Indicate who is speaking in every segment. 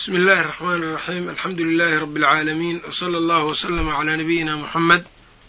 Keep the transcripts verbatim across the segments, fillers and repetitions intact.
Speaker 1: بسم الله الرحمن الرحيم. الحمد لله رب العالمين، وصلى الله وسلم على نبينا محمد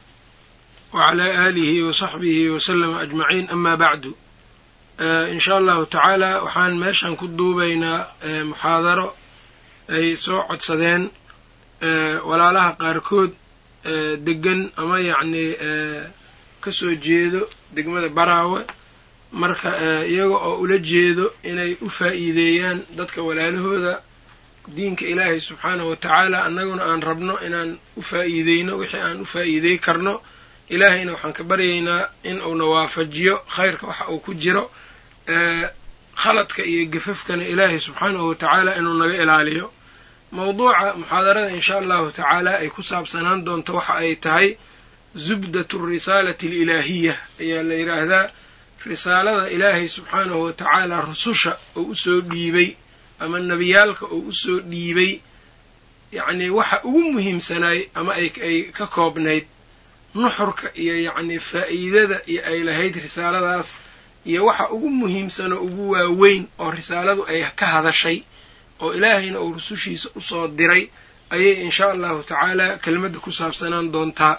Speaker 1: وعلى آله وصحبه وسلم أجمعين. أما بعد، آه إن شاء الله تعالى waxaan meeshan ku duubaynaa آه muxaadaro ay soo codsadeen آه walaalaha qaarkood آه degan ama yacni آه kasoo jeedo degmada Baraawe, marka iyaga oo ula jeedo inay u faa'iideeyaan dadka walaalahooda diinka ilaahay subxaanahu wa tacaala, annaguna aan rabno inaan u faa'iideyno wixii aan u faa'iidey karno. ilaahayna waxaan ka baryaynaa in uuna waafajiyo khayrka waxa uu ku jiro, khaladka iyo gafafkana ilaahay subxaanahu wa tacaala inuu naga ilaaliyo. mawduuca muxaadarada insha allahu tacaala ay ku saabsanaan doonto waxa ay tahay zubdatu risaalati alilaahiya ayaa la yidhaahdaa. risaalada ilaahay subxaanahu wa tacaala rususha oo usoo dhiibay ama nebiyaalka oo usoo dhiibay, yacnii waxa ugu muhiimsanaay ama ay ay ka koobnayd nuxurka iyo yacnii faa'iidada iyo ay lahayd risaaladaas, iyo waxa ugu muhiimsanoo ugu waaweyn oo risaaladu ay ka hadashay oo ilaahayna uu rusushiisa usoo diray ayay insha allahu tacaala kelimadda ku saabsanaan doontaa.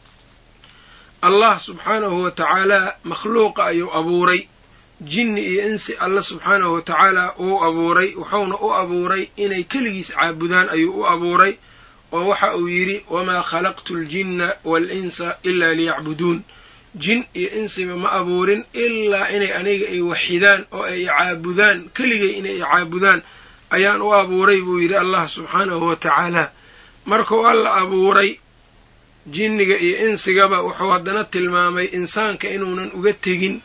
Speaker 1: allah subxaanahu wa tacaala makhluuqa ayuu abuuray, jinni iyo insi alla subxaanahu wa tacaala uu abuuray, wuxuuna u abuuray inay keligiis caabudaan ayuu u abuuray, oo waxa uu yidhi wamaa khalaqtu aljinna waalinsa ilaa liyacbuduun. jin iyo insiba ma abuurin ilaa inay aniga ay waxidaan oo ay caabudaan, keligay inay caabudaan ayaan u abuuray buu yidhi allah subxaanahu wa tacaala. markuu alla abuuray jinniga iyo insigaba wuxuu haddana tilmaamay insaanka inuunan uga tegin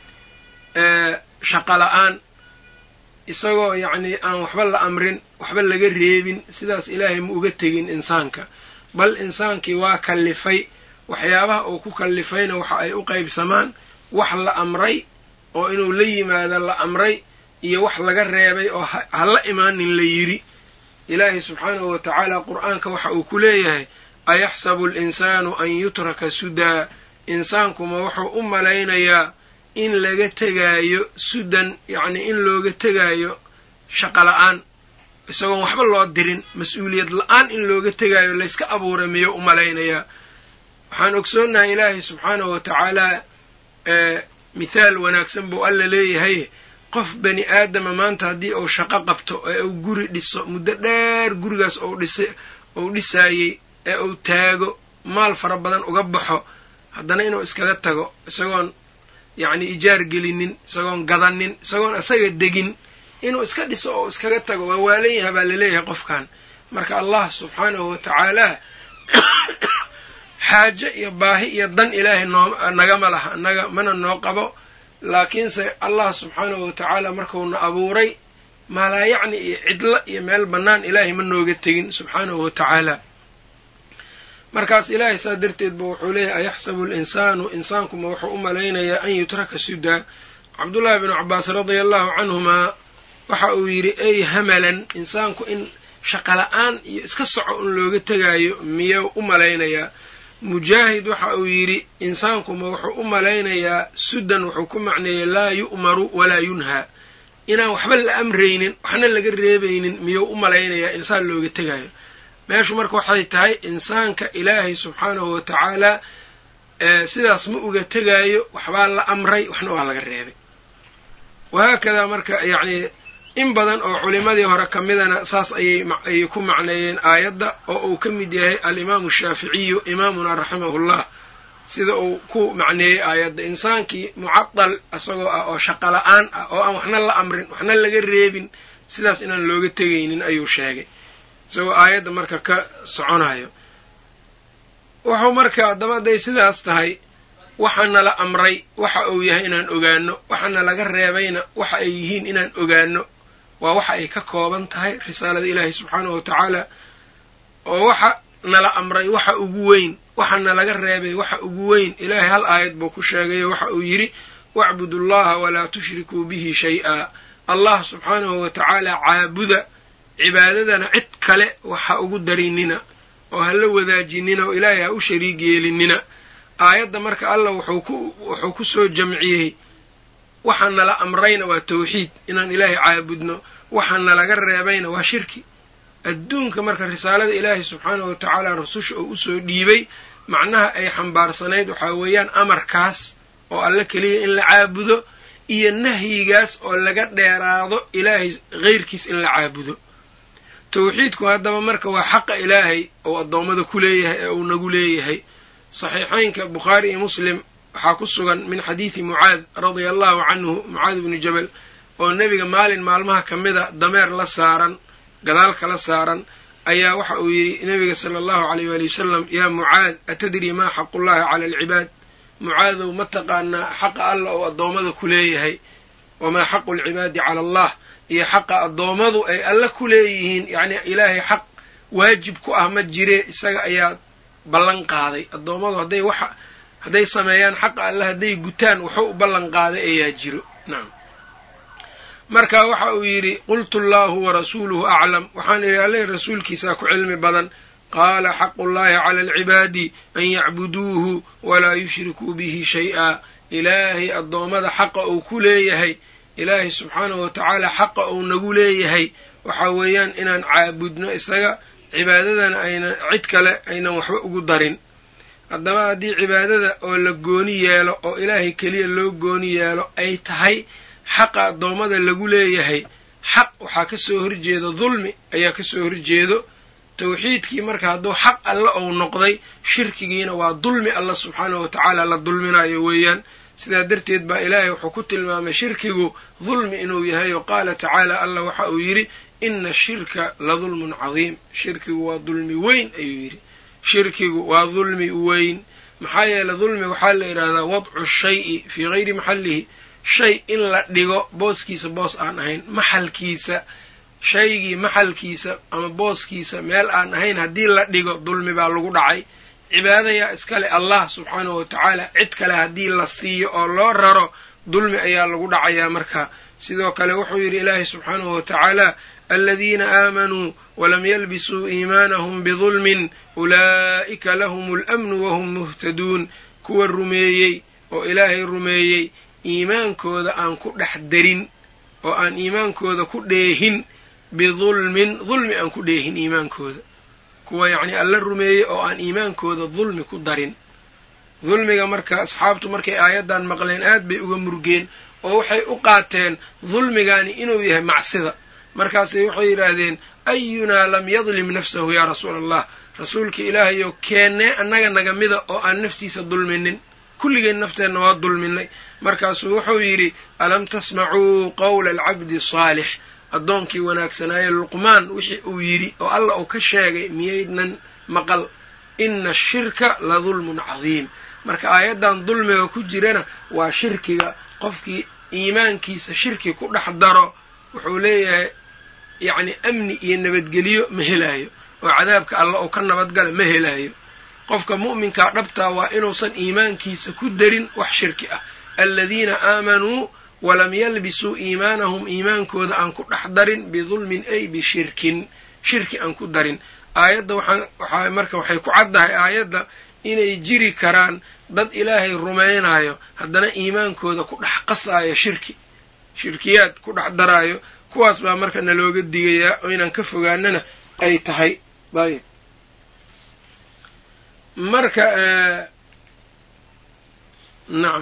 Speaker 1: shaqo la-aan, isagoo yacnii aan waxba la amrin waxba laga reebin. sidaas ilaahay ma uga tegin insaanka, bal insaankii waa kallifay. waxyaabaha uu ku kallifayna waxa ay u qaybsamaan wax la amray oo inuu la yimaado la amray, iyo wax laga reebay oo ha la imaanin la yidhi. ilaahay subxaanahu wa tacaala qur'aanka waxa uu ku leeyahay ayaxsabu alinsaanu an yutraka sudaa. insaankuma wuxuu u malaynayaa in laga tegaayo sudan, yacnii in looga tegaayo shaqo la-aan, isagoon waxba loo dirin, mas-uuliyad la-aan in looga tegaayo layska abuuray miyuu u malaynayaa. waxaan ogsoonnahay ilaahay subxaanahu wa tacaalaa mithaal wanaagsan buu alla leeyahay. qof bani aadama maanta haddii uu shaqo qabto ee uu guri dhiso, muddo dheer gurigaas ou dhisa ou dhisaayey ee uu taago, maal fara badan uga baxo, haddana inuu iskaga tago isagoon yacnii ijaar gelinin, isagoon gadanin, isagoon isaga degin, inuu iska dhiso oo iskaga tago waa waalan yaha baa laleeyahay qofkan. marka allah subxaanahu wa tacaalaa xaaje iyo baahi iyo dan ilaahay noo nagama laha, naga mana noo qabo. laakiinse allah subxaanahu wa tacaala markuuna abuuray maalaa yacni iyo cidlo iyo meel bannaan ilaahay ma nooga tegin subxaanahu wa tacaala. markaas ilaahay saa darteed ba wuxuu leeyahay ayaxsabu alinsaanu, insaankuma wuxuu u malaynayaa an yutraka sudaa. cabdullaahi binu cabbaas radia allahu canhumaa waxa uu yidhi ey hamalan, insaanku in shaqo la-aan iyo iska soco in looga tegaayo miyuu u malaynayaa. mujaahid waxa uu yidhi insaankuma wuxuu u malaynayaa sudan, wuxuu ku macneeyey laa yu'maru walaa yunhaa, inaan waxba la amraynin waxna laga reebaynin miyuu u malaynayaa insaan looga tegaayo. meeshu marka waxay tahay insaanka ilaahay subxaanahu wa tacaalaa sidaas ma uga tegaayo, waxbaa la amray waxna waa laga reebay. wahaakadaa marka yacnii in badan oo culimadii hore ka midana saas ayay ayay ku macneeyeen aayadda, oo uu ka mid yahay alimaamu shaaficiyu imaamuna raximahullah, sida uu ku macneeyey aayadda. insaankii mucadal isagoo ah oo shaqo la-aan ah oo aan waxna la amrin waxna laga reebin, sidaas inaan looga tegaynin ayuu sheegay, isagoo aayadda marka ka soconayo. wuxuu marka haddaba hadday sidaas tahay, waxaana la amray waxa uu yahay inaan ogaano, waxaana laga reebayna waxa ay yihiin inaan ogaano. waa waxa ay ka kooban tahay risaalada ilaahay subxaanahu wa tacaala. oo waxa nala amray waxa ugu weyn, waxaana laga reebay waxa ugu weyn. ilaahay hal aayad buu ku sheegayo waxa uu yidhi wacbudu llaha walaa tushrikuu bihi shay-a. allah subxaanahu wa tacaala caabuda, cibaadadana cid kale waxa ugu darinina oo ha la wadaajinina oo ilaahay ha u shariig yeelinina. aayadda marka allah wuxuu ku wuxuu ku soo jamciyey waxaa nala amrayna waa tawxiid, inaan ilaahay caabudno. waxaa nalaga reebayna waa shirki. adduunka marka risaalada ilaahay subxaanahu watacaala rasusha oo usoo dhiibay macnaha ay xambaarsanayd waxaa weeyaan amarkaas oo alle keliya in la caabudo iyo nahyigaas oo laga dheeraado ilaahay hayrkiis in la caabudo. tawxiidku haddaba marka waa xaqa ilaahay oo addoommada ku leeyahay ee uu nagu leeyahay. saxiixaynka bukhaari iyo muslim waxaa ku sugan min xadiidi mucaad radia allahu canhu, mucaad ibnu jabal oo nebiga maalin maalmaha ka mida dameer la saaran gadaal kala saaran ayaa waxa uu yidhi nebiga sala allahu alayh waali wasalam, yaa mucaad atadri maa xaqullahi cala alcibaad, mucaadow ma taqaanaa xaqa alla oo addoommada ku leeyahay, wamaa xaqu alcibaadi cala allah, iyo xaqa addoommadu ay alle ku leeyihiin. yacni ilaahay xaq waajib ku ah ma jire, isaga ayaa ballan qaaday. addoommadu hadday waxa hadday sameeyaan xaqa alle hadday gutaan wuxuu u ballan qaaday ayaa jiro. nacam, marka waxa uu yidhi qultu allahu warasuuluhu aclam, waxaan idhi alle rasuulkiisaa ku cilmi badan. qaala xaqu llahi cala alcibaadi an yacbuduuhu walaa yushrikuu bihi shay-a, ilaahay addoommada xaqa uu ku leeyahay, ilaahay subxaanahu watacaala xaqa uu nagu leeyahay waxaa weeyaan inaan caabudno isaga, cibaadadana aynan cid kale aynan waxba ugu darin. haddaba haddii cibaadada oo la gooni yeelo oo ilaahay keliya loo gooni yeelo ay tahay xaqa addoommada lagu leeyahay, xaq waxaa ka soo horjeeda dulmi ayaa ka soo horjeedo. tawxiidkii marka hadduu xaq alle ou noqday, shirkigiina waa dulmi alla subxaanahu watacaala la dulminayo weeyaan. sidaa darteed baa ilaahay wuxuu ku tilmaamay shirkigu dulmi inuu yahay, oo qaala tacaala alla waxa uu yidhi ina ashirka la dulmun cadiim, shirkigu waa dulmi weyn ayuu yidhi. shirkigu waa dulmi weyn, maxaa yeele dulmi waxaa la yidhahdaa wadcu shayi fii gayri maxallihi, shay in la dhigo booskiisa boos aan ahayn, maxalkiisa shaygii maxalkiisa ama booskiisa meel aan ahayn haddii la dhigo dulmi baa lagu dhacay. cibaadayaa iskale allah subxaanahu watacaala, cid kale haddii la siiyo oo loo raro dulmi ayaa lagu dhacayaa. marka sidoo kale wuxuu yidhi ilaahay subxaanahu watacaala aladiina aamanuu walam yalbisuu iimaanahum bidulmin ulaa'ika lahum اlamnu wahum muhtaduun, kuwa rumeeyey oo ilaahay rumeeyey iimaankooda aan ku dhex darin oo aan iimaankooda ku dheehin bidulmin, dulmi aan ku dheehin iimaankooda, kuwa yacni alla rumeeyey oo aan iimaankooda dulmi ku darin. dulmiga marka asxaabtu markay aayaddan maqleen aad bay uga murgeen oo waxay u qaateen dulmigaani inuu yahay macsida. markaasay waxay yidhaahdeen ayunaa lam yadlim nafsahu yaa rasuula allah, rasuulka ilaahayow keennee annaga naga mida oo aan naftiisa dulminin, kulligeen nafteenna waa dulminay. markaasuu wuxuu yidhi alam tasmacuu qawla alcabdi saalix, addoonkii wanaagsanaaye luqmaan wixii uu yidhi oo alla uu ka sheegay miyaydnan maqal, ina ashirka la dulmun cadiim. marka aayaddan dulmiga ku jirana waa shirkiga. qofkii iimaankiisa shirki ku dhex daro wuxuu leeyahay yacni amni iyo nabadgeliyo ma helaayo, oo cadaabka alla uu ka nabadgala ma helaayo. qofka mu'minkaa dhabtaa waa inuusan iimaankiisa ku darin wax shirki ah. aladiina aamanuu walam yalbisuu iimaanahum, iimaankooda aan ku dhex darin bidulmin ay bishirkin, shirki aan ku darin. aayadda waxaa marka waxay ku caddahay aayadda inay jiri karaan dad ilaahay rumaynayo haddana iimaankooda ku dhex qasaayo shirki, shirkiyaad ku dhex daraayo. kuwaas baa marka nalooga digayaa oo inaan ka fogaanana ay tahay. ayb marka nacam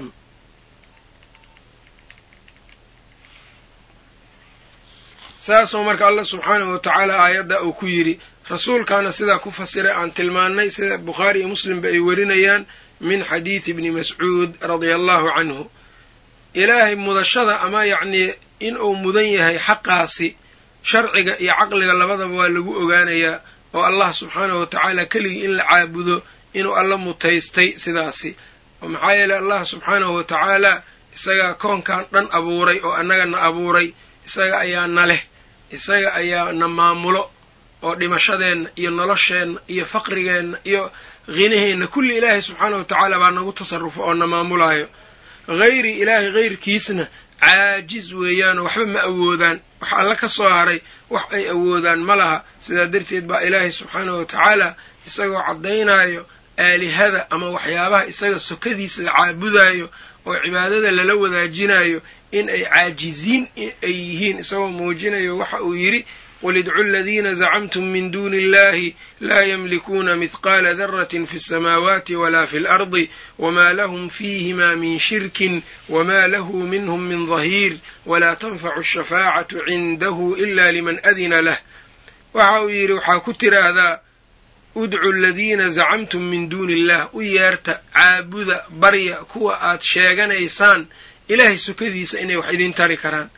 Speaker 1: saasoo marka allah subxaanahu watacaala aayadda uu ku yidhi, rasuulkaana sidaa ku fasiray aan tilmaannay, sida bukhaari iyo muslimba ay warinayaan min xadiidi ibni mascuud radia allahu canhu. ilaahay mudashada ama yacnii inuu mudan yahay xaqaasi sharciga iyo caqliga labadaba waa lagu ogaanayaa, oo allah subxaanahu watacaala keligii in la caabudo inuu alla mutaystay sidaasi. oo maxaa yeelay allah subxaanahu watacaala isagaa koonkan dhan abuuray oo annaga na abuuray, isaga ayaa na leh, isaga ayaa na maamulo oo dhimashadeenna iyo nolosheenna iyo faqrigeenna iyo hinaheenna kulli ilaahay subxaanahu watacaala baa nagu tasarrufo oo na maamulaayo. hayri ilaahay hayrkiisna caajiz weeyaanoo waxba ma awoodaan, wax alla ka soo haray wax ay awoodaan ma laha. sidaa darteed baa ilaahay subxaanahu watacaala isagoo caddaynaayo aalihada ama waxyaabaha isaga sokadiisa la caabudaayo oo cibaadada lala wadaajinayo in ay caajiziin ay yihiin, isagoo muujinayo waxa uu yidhi qul idcu aladiina zacamtum min duuni illahi laa yamlikuuna mihqaala daratin fi اsamaawaati walaa fi اlardi wma lahum fiihima min shirkin wma lahu minhm min dahiir walaa tanfacu الshafaacatu cindahu ila liman adina lah. waxa uu yidhi waxaa ku tiraahdaa udcu aladiina zacamtum min duuni illah, u yeerta caabuda barya kuwa aad sheeganaysaan ilaahay sokadiisa inay wax idin tari karaan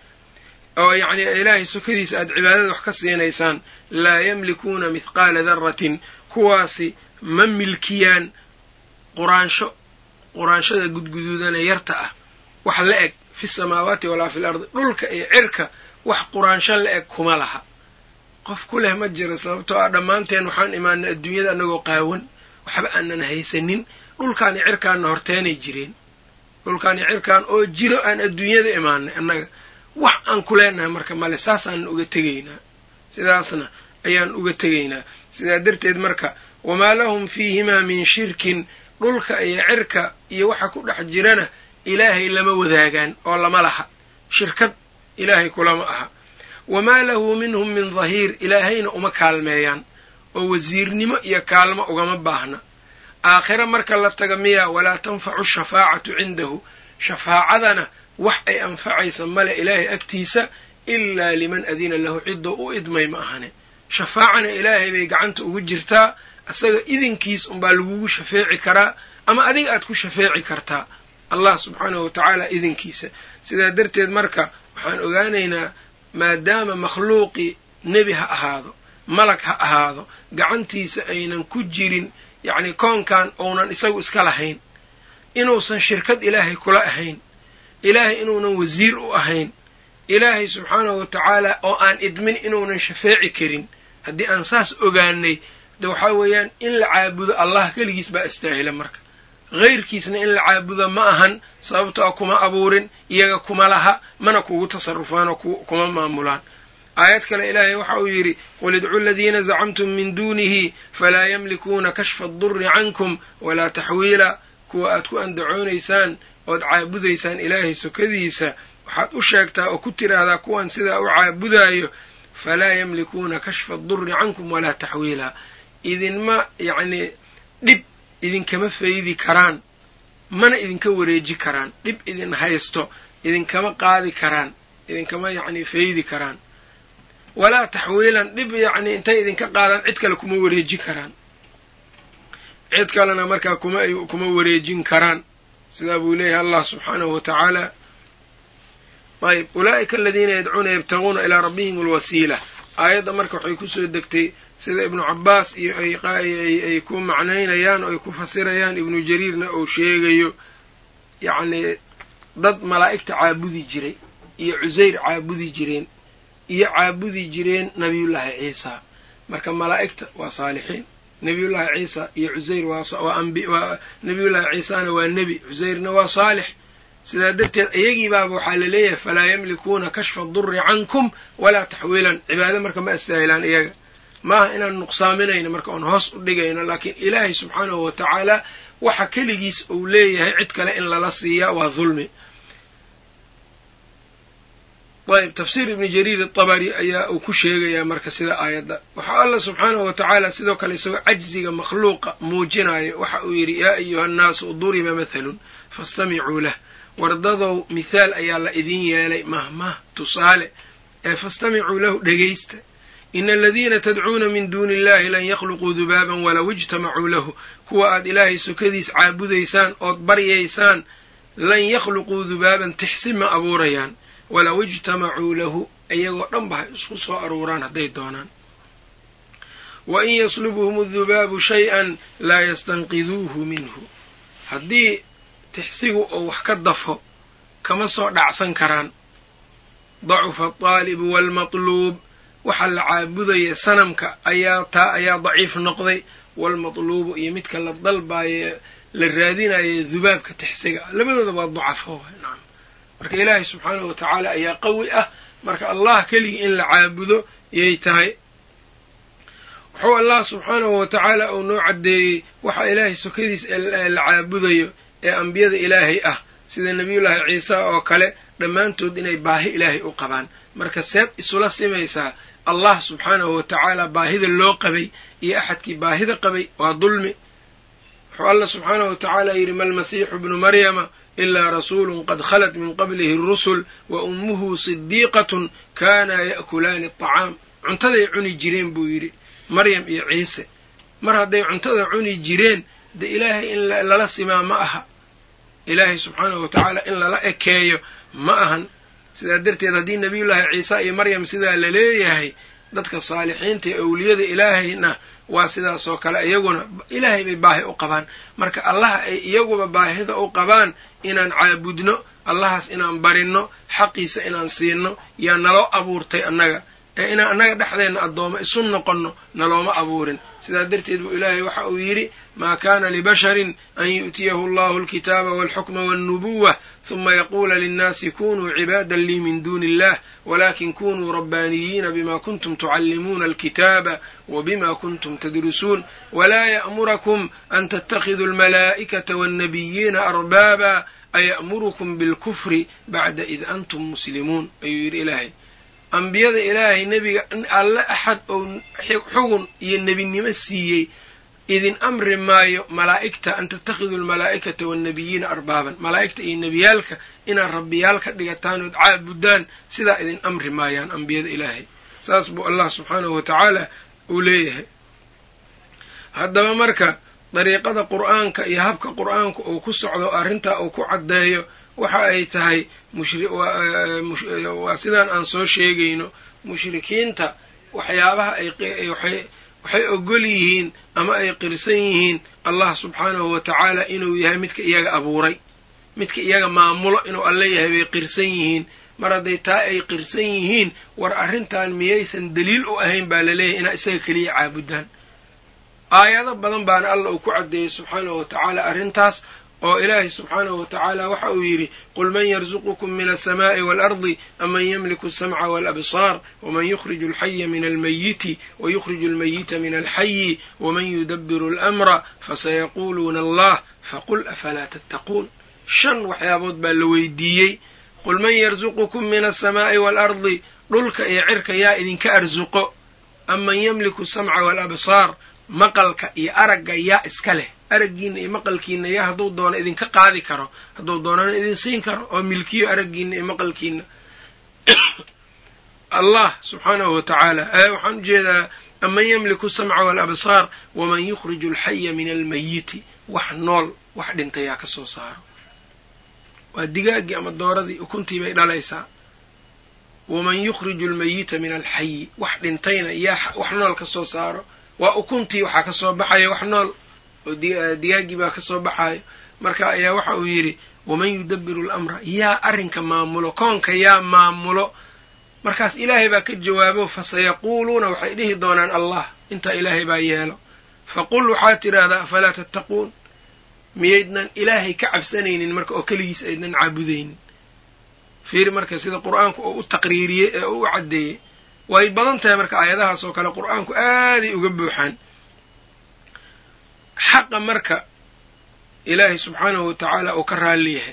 Speaker 1: oo yacni ilaahay sokadiisa aad cibaadada wax ka siinaysaan. laa yamlikuuna mithqaala daratin, kuwaasi ma milkiyaan quraansho quraanshada gudguduudana yarta ah wax la eg fi samaawaati walaa fi lardi, dhulka iyo cirka wax quraansho la eg kuma laha. qof ku leh ma jiro, sababtoo ah dhammaanteen waxaan imaanay adduunyada annagoo qaawan, waxba aanan haysanin. dhulkaan iyo cirkaanna horteenay jireen, dhulkaan iyo cirkaan oo jiro aan adduunyada imaanay annaga, wax aan ku leenahay marka male. saasaan uga tegaynaa, sidaasna ayaan uga tegaynaa. sidaa darteed marka wamaa lahum fiihimaa min shirkin, dhulka iyo cirka iyo waxa ku dhex jirana ilaahay lama wadaagaan oo lama laha, shirkad ilaahay kulama aha. wamaa lahu minhum min dahiir, ilaahayna uma kaalmeeyaan oo wasiirnimo iyo kaalmo ugama baahna. aakhira marka la taga miya walaa tanfacu shafaacatu cindahu, shafaacadana wax ay anfacaysa male ilaahay agtiisa ilaa liman adina lahu, ciddoo u idmay ma ahane. shafaacana ilaahay bay gacanta ugu jirtaa, asaga idinkiis unbaa lagugu shafeeci karaa ama adiga aad ku shafeeci kartaa allah subxaanahu watacaala idinkiisa. sidaa darteed marka waxaan ogaanaynaa maadaama makhluuqii nebi ha ahaado malag ha ahaado gacantiisa aynan ku jirin, yacni koonkan uunan isagu iska lahayn, inuusan shirkad ilaahay kula ahayn, ilaahay inuunan wasiir u ahayn, ilaahay subxaanahu watacaala oo aan idmin inuunan shafeeci karin. haddii aan saas ogaanay de waxaa weeyaan in la caabudo allah keligiis baa istaahila marka, hayrkiisna in la caabudo ma ahan, sababto a kuma abuurin, iyaga kuma laha, mana kugu tasarufaan oo kuma maamulaan. aayad kale ilaahay waxa uu yidhi qul idcu aladiina zacamtum min duunihi falaa yamlikuuna kashfa adurri cankum walaa taxwiila, kuwa aad ku andacoonaysaan ood caabudaysaan ilaahay sokadiisa waxaad u sheegtaa oo ku tiraahdaa kuwan sidaa u caabudaayo falaa yamlikuuna kashfa adurri cankum walaa taxwiila, idinma yacni dhib idinkama faydi karaan, mana idinka wareeji karaan, dhib idin haysto idinkama qaadi karaan, idinkama yacni faydi karaan. walaa taxwiilan, dhib yacni intay idinka qaadaan cid kale kuma wareeji karaan, cid kalena markaa kuma kuma wareejin karaan. sidaa buu leeyahay allah subxaanahu watacaala. ayb ulaa'ika aladiina yadcuuna yabtaguuna ilaa rabbihim alwasiila, aayadda marka waxay kusoo degtay sida ibnu cabbaas iyo ay ku macnaynayaan oo ay ku fasirayaan, ibnu jariirna uu sheegayo yacni dad malaa'igta caabudi jiray iyo cusayr caabudi jireen iyo caabudi jireen nabiyullaahi ciisa. marka malaa'igta waa saalixiin, nabiyullaahi ciisa iyo cusayr waa ambi waa nabiyullaahi ciisana waa nebi, cusayrna waa saalix. sidaa darteed iyagii baaba waxaa la leeyahay falaa yamlikuuna kashfa adurri cankum walaa taxwiilan, cibaado marka ma astaahilaan iyaga. maaha inaan nuqsaaminayno marka oon hoos u dhigayno, laakiin ilaahay subxaanahu watacaala waxa keligiis uu leeyahay cid kale in lala siiyaa waa dulmi. ayb tafsiir ibni jariir atabari ayaa uu ku sheegayaa marka sida aayadda. waxaa alla subxaanahu watacaala sidoo kale isagoo cajziga makhluuqa muujinayo waxa uu yidhi yaa ayuha nnaasu duriba mathalun fastamicuu lah, wardadow mithaal ayaa la idin yeelay, mahmah tusaale ee fastamicuu lahu dhegaysta. ina aladiina tadcuuna min duuni illahi lan yakhluquu dubaaban walow ijtamacuu lahu, kuwa aad ilaahay sokadiis caabudaysaan ood baryaysaan lan yakhluquu dubaaban tixsi ma abuurayaan, walow ijtamacuu lahu iyagoo dhan ba ha isku soo aruuraan hadday doonaan. wain yaslubhum adubaabu shay-an laa yastanqiduuhu minhu, haddii tixsigu oo wax ka dafo kama soo dhacsan karaan. dacufa altaalibu waalmatluub, waxa la caabudaya sanamka ayaa taa ayaa daciif noqday, waalmatluubu iyo midka la dalbaaye la raadinayo dubaabka tixsiga, labadooda waa dacafo. nacam marka ilaahay subxaanahu watacaala ayaa qawi ah, marka allah keligii in la caabudo yay tahay. wuxuu allah subxaanahu watacaala uu noo caddeeyey waxa ilaahay sokadiis la caabudayo ee ambiyada ilaahay ah sida nebiyullaahi ciisa oo kale dhammaantood inay baahi ilaahay u qabaan. marka seed isula simaysaa allah subxaanahu wa tacaala baahida loo qabay iyo axadkii baahida qabay waa dulmi. wuxuu alla subxaanahu wa tacaala yidhi malmasiixu bnu maryama ilaa rasuulun qad khalat min qablihi rusul wa ummuhu sidiiqatun kaanaa ya'kulaani aطacaam. cuntaday cuni jireen buu yidhi maryam iyo ciise. mar hadday cuntada cuni jireen de ilaahay in lala simaa ma aha, ilaahay subxaanahu wa tacaala in lala ekeeyo ma ahan. sidaa darteed haddii nebiyullaahi ciisa iyo maryam sidaa la leeyahay, dadka saalixiinta ee awliyada ilaahayna waa sidaasoo kale, iyaguna ilaahay bay baahi u qabaan. marka allaha ay iyaguba baahida u qabaan inaan caabudno, allahaas inaan barinno, xaqiisa inaan siinno yaa naloo abuurtay annaga, ee inaan annaga dhexdeenna addooma isu noqonno nalooma abuurin. sidaa darteed buu ilaahay waxa uu yidhi maa kaana libasharin an yu'tiyahu allahu alkitaaba walxukma walnubuwa huma yaquula linnaasi kunuu cibaadan lii min duuni illah walakin kunuu rabbaaniyiina bima kuntum tucallimuuna alkitaaba wabima kuntum tadrusuun walaa ya'murakum an tattakhiduu almalaa'ikata waannabiyiina arbaaba aya'murukum bilkufri bacda id antum muslimuun ayuu yidhi ilaahay. ambiyada ilaahay nebiga in alle axad oo xugun iyo nebinimo siiyey idin amri maayo malaa'igta an tattakhiduu almalaa'ikata waannabiyiina arbaaban, malaa'igta iyo nebiyaalka inaad rabbiyaal ka dhigataan ood caabudaan sidaa idin amri maayaan ambiyada ilaahay. saas buu allah subxaanahu wa tacaala uu leeyahay. haddaba marka dariiqada qur'aanka iyo habka qur'aanku uu ku socdo arrintaa uu ku caddeeyo waxa ay tahay waa sidaan aan soo sheegayno, mushrikiinta waxyaabaha ay waxay ogol yihiin ama ay qirsan yihiin allah subxaanahu wa tacaala inuu yahay midka iyaga abuuray, midka iyaga maamulo inuu alle yahay bay qirsan yihiin. mar hadday taa ay qirsan yihiin, war arrintan miyaysan daliil u ahayn baa laleeyahay inaa isaga keliya caabudaan. aayado badan baana alla uu ku caddeeyey subxaanahu wa tacaala arrintaas, oo ilaahay subxaanahu wa tacaala waxa uu yidhi qul man yarzuqukum min alsamaa'i waalardi aman yamliku alsamca waalabsaar waman yukhriju alxaya min almayiti wayukhriju almayita min alxayi waman yudabbiru alamra fasayaquuluuna allah faqul afalaa tattaquun. shan waxyaabood baa la weydiiyey. qul man yarzuqukum min alsamaa'i waalardi, dhulka iyo cirka yaa idinka arsuqo. aman yamliku alsamca waalabsaar, maqalka iyo aragga yaa iska leh, araggiina iyo maqalkiina yaa hadduu doono idinka qaadi karo, hadduu doonana idin siin karo oo milkiyo araggiina iyo maqalkiina allah subxaanahu wa tacaala. waxaan ujeedaa aman yamliku samca waalabsaar waman yukhriju alxaya min almayiti, wax nool wax dhintay yaa ka soo saaro. waa digaaggii ama dooradii ukuntii bay dhalaysaa. waman yukhriju almayita min alxayi, wax dhintayna yaa wax nool ka soo saaro. waa ukuntii waxaa ka soo baxaya wax nool oo digaaggii baa ka soo baxayo. marka ayaa waxa uu yidhi waman yudabbiru alamra, yaa arrinka maamulo, koonka yaa maamulo. markaas ilaahay baa ka jawaabo fasayaquuluuna waxay dhihi doonaan allah, intaa ilaahay baa yeelo. faqul waxaad tidhaahdaa afalaa tattaquun, miyaydnan ilaahay ka cabsanaynin marka oo keligiis aydnan caabudaynin. fiiri marka sida qur'aanku oo u taqriiriyey ee u caddeeyey. way badan tahay marka aayadahaas oo kale qur'aanku aaday uga buuxaan. xaqa marka ilaahay subxaanahu wa tacaala uu ka raalli yahay,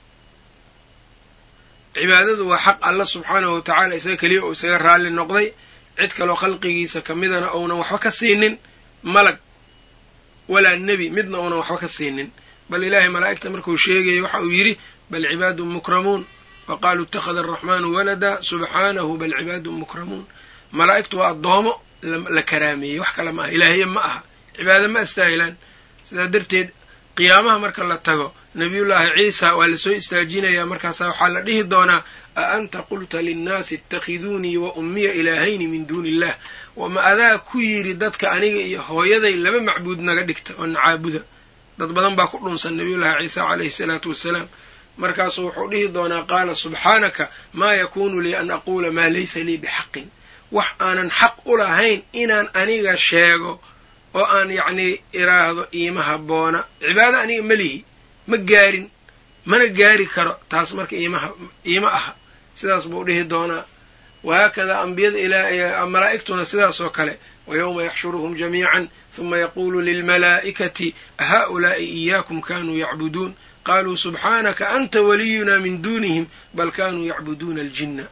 Speaker 1: cibaadadu waa xaq alla subxaanahu wa tacaala isaga keliya uu isaga raalli noqday, cid kaloo khalqigiisa ka midana uunan waxba ka siinin, malag walaa nebi midna uunan waxba ka siinin. bal ilaahay malaa'igta markuu sheegaya waxa uu yidhi bal cibaadun mukramuun waqaaluu ittakhada araxmaanu walada subxaanahu bal cibaadun mukramuun. malaa'igtu waa addoomo la karaameeyey, wax kale ma aha, ilaahiye ma aha, cibaado ma astaahilaan. sidaa darteed qiyaamaha marka la tago nebiyullaahi ciisa waa lasoo istaajinayaa, markaasaa waxaa la dhihi doonaa a anta qulta linnaasi ittakhiduunii wa ummiya ilaahayni min duuni illah, wama adaa ku yidhi dadka aniga iyo hooyaday laba macbuud naga dhigta oo nacaabuda. dad badan baa ku dhunsan nebiyullaahi ciisa calayhi salaatu wassalaam. markaasuu wuxuu dhihi doonaa qaala subxaanaka maa yakuunu lii an aquula maa laysa lii bixaqin, wax aanan xaq u lahayn inaan aniga sheego oo aan yacnii iraahdo iima habboona. cibaado aniga melihi, ma gaarin, mana gaari karo, taas marka iimaha iima aha. sidaas buu dhihi doonaa. wahaakadaa ambiyada ilaa malaa'igtuna sidaas oo kale. wayawma yaxshuruhum jamiican huma yaquulu lilmalaa'ikati ahaa'ulaa'i iyaakum kaanuu yacbuduun qaaluu subxaanaka anta waliyunaa min duunihim bal kaanuu yacbuduuna aljinna.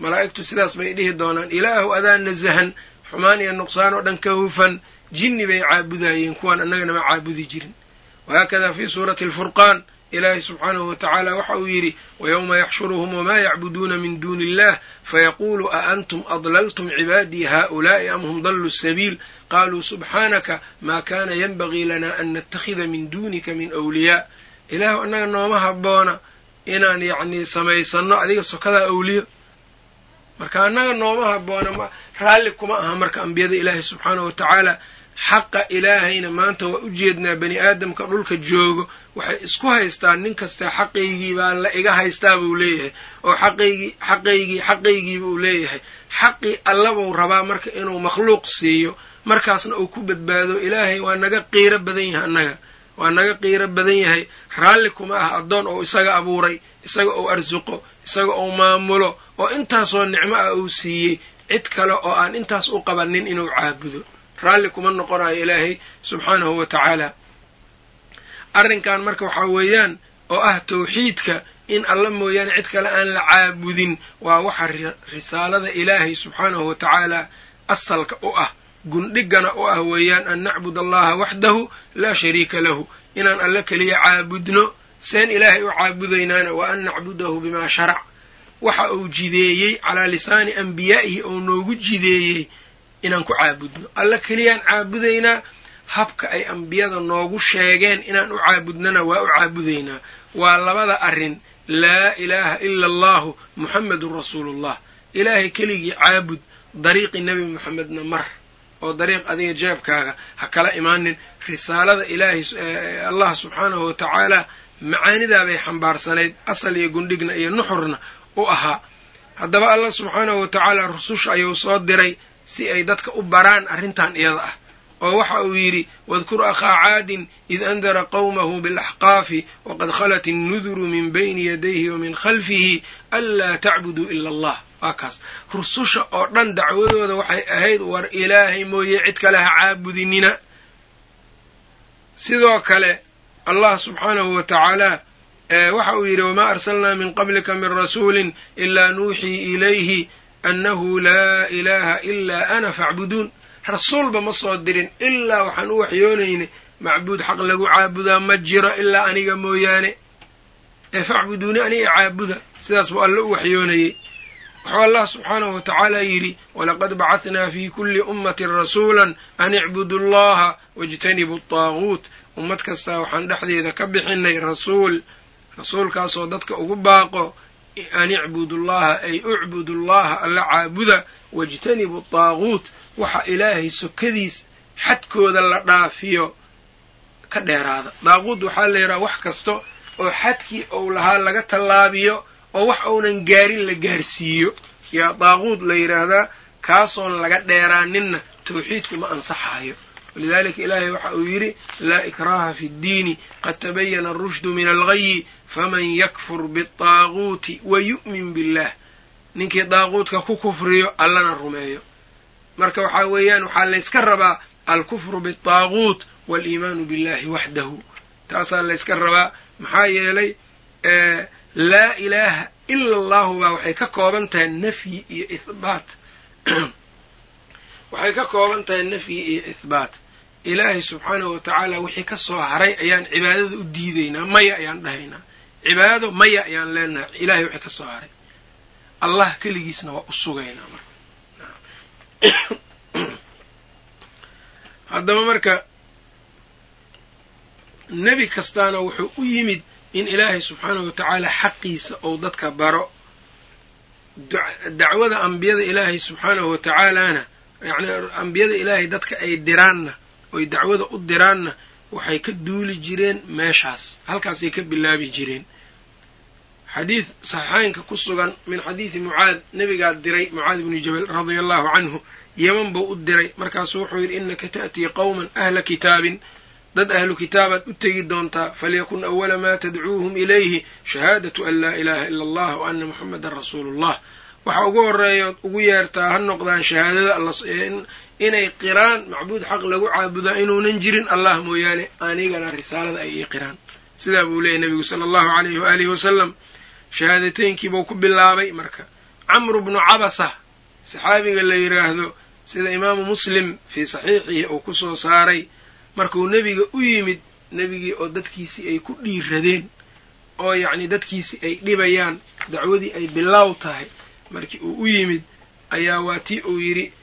Speaker 1: malaa'igtu sidaas bay dhihi doonaan ilaahu adaa nasahan xumaan iyo nuqsaan oo dhan ka hufan jinni bay caabudayeen kuwaan annagana ma caabudi jirin wahaakada fii suurati alfurqaan ilaahi subxaanahu watacaala waxa uu yidhi wayowma yaxshuruhum wamaa yacbuduuna min duuni illah fayaquulu a antum adlaltum cibaadii haa'ulaa'i am hum dallu sabiil qaaluu subxaanaka maa kaana yanbagii lanaa an nattakhida min duunika min awliyaa ilaahu annaga nooma habboona inaan yacnii samaysanno adiga sokadaa awliyo marka annaga nooma habboona raalli kuma aha marka ambiyada ilaahi subxaanahu watacaala xaqa ilaahayna maanta waa u jeednaa bani aadamka dhulka joogo waxay isku haystaan nin kastaa xaqaygii baa la iga haystaa buu leeyahay oo xaqaygii xaqaygii xaqaygiiba uu leeyahay xaqii allabuu rabaa marka inuu makhluuq siiyo markaasna uu ku badbaado ilaahay waa naga qiiro badan yahay annaga waa naga qiiro badan yahay raalli kuma ah addoon oo isaga abuuray isaga ou arsuqo isaga ou maamulo oo intaasoo nicmo ah uu siiyey cid kale oo aan intaas u qabanin inuu caabudo raalli kuma noqonayo ilaahay subxaanahu wa tacaala arrinkan marka waxaa weeyaan oo ah tawxiidka in alla mooyaane cid kale aan la caabudin waa waxa risaalada ilaahay subxaanahu wa tacaala asalka u ah gundhigana u ah weeyaan an nacbud allaha waxdahu laa shariika lahu inaan alla keliya caabudno seen ilaahay u caabudaynaana wa an nacbudahu bimaa sharac waxa uu jideeyey calaa lisaani ambiyaa'ihi oo noogu jideeyey inaan ku caabudno alla keliyaan caabudaynaa habka ay ambiyada noogu sheegeen inaan u caabudnana waa u caabudaynaa waa labada arrin laa ilaaha ila allahu muxammedun rasuulullah ilaahay keligii caabud dariiqii nebi moxamedna mar oo dariiq adiga jeebkaaga ha kala imaanin risaalada ilaahay allah subxaanahu wa tacaala macaanidaabay xambaarsanayd asal iyo gundhigna iyo nuxurna u ahaa haddaba allah subxaanahu wa tacaala rususha ayuu soo diray si ay dadka u baraan arrintan iyada ah oo waxa uu yidhi wadkur akhaa caadin id andara qawmahu bilaxqaafi waqad khalat innuduru min bayni yadayhi wa min khalfihi anlaa tacbuduu ila allah waa kaas rususha oo dhan dacwadooda waxay ahayd war ilaahay mooye cid kale ha caabudinina sidoo kale allah subxaanahu wa tacaala waxa uu yidhi wamaa arsalnaa min qablika min rasuulin ilaa nuuxii ilayhi annahu laa ilaaha ilaa ana facbuduun rasuulba ma soo dirin ilaa waxaan u waxyoonaynay macbuud xaq lagu caabudaa ma jiro ilaa aniga mooyaane ee facbuduuni aniga caabuda sidaas buu alle u waxyoonayey wuxuu allah subxaanahu wa tacaala yidhi walaqad bacahnaa fii kulli ummatin rasuulan an icbudu allaha wajtanibu ataaguut ummad kastaa waxaan dhexdeeda ka bixinay rasuul rasuulkaasoo dadka ugu baaqo an icbudu llaha ay ucbudu llaha alla caabuda wajtanibu ataaguut waxa ilaahay sokadiis xadkooda la dhaafiyo ka dheeraada daaquud waxaa la yidhaha wax kasta oo xadkii ou lahaa laga tallaabiyo oo wax ounan gaarin la gaarsiiyo yaa daaquud la yidhaahdaa kaasoon laga dheeraaninna tawxiidku ma ansaxaayo walidaalika ilaahay waxa uu yidhi laa ikraaha fi ddiini qad tabayana arushdu min alghayi faman yakfur biataaguuti wa yu'min billah ninkii daaquudka ku kufriyo allana rumeeyo marka waxaa weeyaan waxaa layska rabaa alkufru biataaguut waaliimaanu billahi waxdahu taasaa layska rabaa maxaa yeelay laa ilaaha ila allahu baa waxay ka kooban tahay nafyi iyo ihbaat waxay ka kooban tahay nafyi iyo ihbaat ilaahay subxaanahu wa tacaala wixii ka soo haray ayaan cibaadada u diidaynaa maya ayaan dhahaynaa cibaadado maya ayaan leenahay ilahay wixii ka soo haray allah keligiisna waa u sugaynaa marka haddaba marka nebi kastaana wuxuu u yimid in ilaahay subxaanahu wa tacaala xaqiisa ou dadka baro dacwada ambiyada ilaahay subxaanahu wa tacaalaana yacni ambiyada ilaahay dadka ay diraanna oy dacwada u diraanna waxay ka duuli jireen meeshaas halkaasay ka bilaabi jireen xadiid saxiixaynka ku sugan min xadiidi mucaad nebigaa diray mucaad ibnu jabal radia allahu canhu yeman buu u diray markaasuu wuxuu yidhi innaka ta'tii qowman ahla kitaabin dad ahlu kitaabaad u tegi doontaa falyakun awala maa tadcuuhum ilayhi shahaadatu an laa ilaaha ila allah wa anna muxammadan rasuulullah waxa ugu horreeyood ugu yeertaa ha noqdaan shahaadada alla inay qiraan macbuud xaq lagu caabudaa inuunan jirin allah mooyaane anigana risaalada ay ii qiraan sidaa buu leeyahy nebigu sala allahu alayhi waaalihi wasalam shahaadateynkiibuu ku bilaabay marka camru bnu cabasa saxaabiga la yidhaahdo sida imaamu muslim fii saxiixihi uu ku soo saaray markuu nebiga u yimid nebigii oo dadkiisii ay ku dhiiradeen oo yacni dadkiisii ay dhibayaan dacwadii ay bilaaw tahay markii uu u yimid ayaa waa tii uu yidhi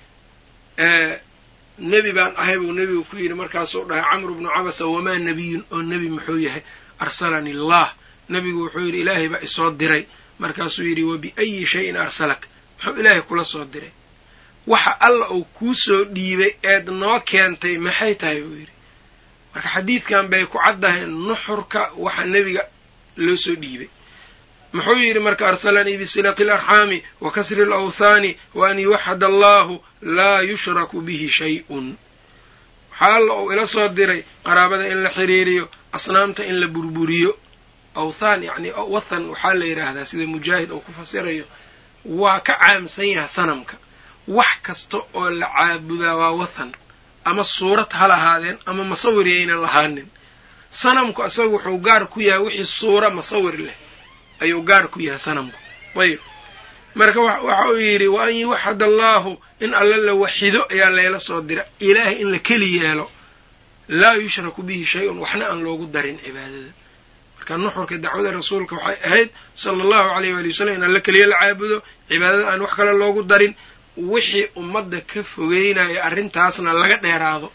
Speaker 1: nebi baan ahay buu nebigu ku yidhi markaasuu dhahay camru bnu cabasa wamaa nebiyun oo nebi muxuu yahay arsalani allah nebigu wuxuu yidhi ilaahay baa isoo diray markaasuu yidhi wabiayi shayin arsalak muxuu ilaahay kula soo diray waxa alla uu kuu soo dhiibay eed noo keentay maxay tahay buu yidhi marka xadiidkan bay ku caddahay nuxurka waxa nebiga loo soo dhiibay muxuu yidhi marka arsalanii bisilati alarxaami wa kasri alawthaani wa an yuwaxad allahu laa yushraku bihi shay-un waxaa alla uu ila soo diray qaraabada in la xiriiriyo asnaamta in la burburiyo awthaan yacni wathan waxaa la yidhaahdaa sida mujaahid uu ku fasirayo waa ka caamsan yaha sanamka wax kasta oo la caabudaa waa wathan ama suurad ha lahaadeen ama masawir yaynan lahaanin sanamku asaga wuxuu gaar ku yahay wixii suura masawir leh ayuu gaar ku yahay sanamku ayib marka waxa uu yidhi wa an yuwaxad allaahu in alla la waxido ayaa layla soo dira ilaahay in la keli yeelo laa yushraku bihi shay-un waxna aan loogu darin cibaadada marka nuxurka dacwada rasuulka waxay ahayd sala allahu alayh waali wasalam in alla keliya la caabudo cibaadada aan wax kale loogu darin wixii ummadda ka fogeynaya arrintaasna laga dheeraado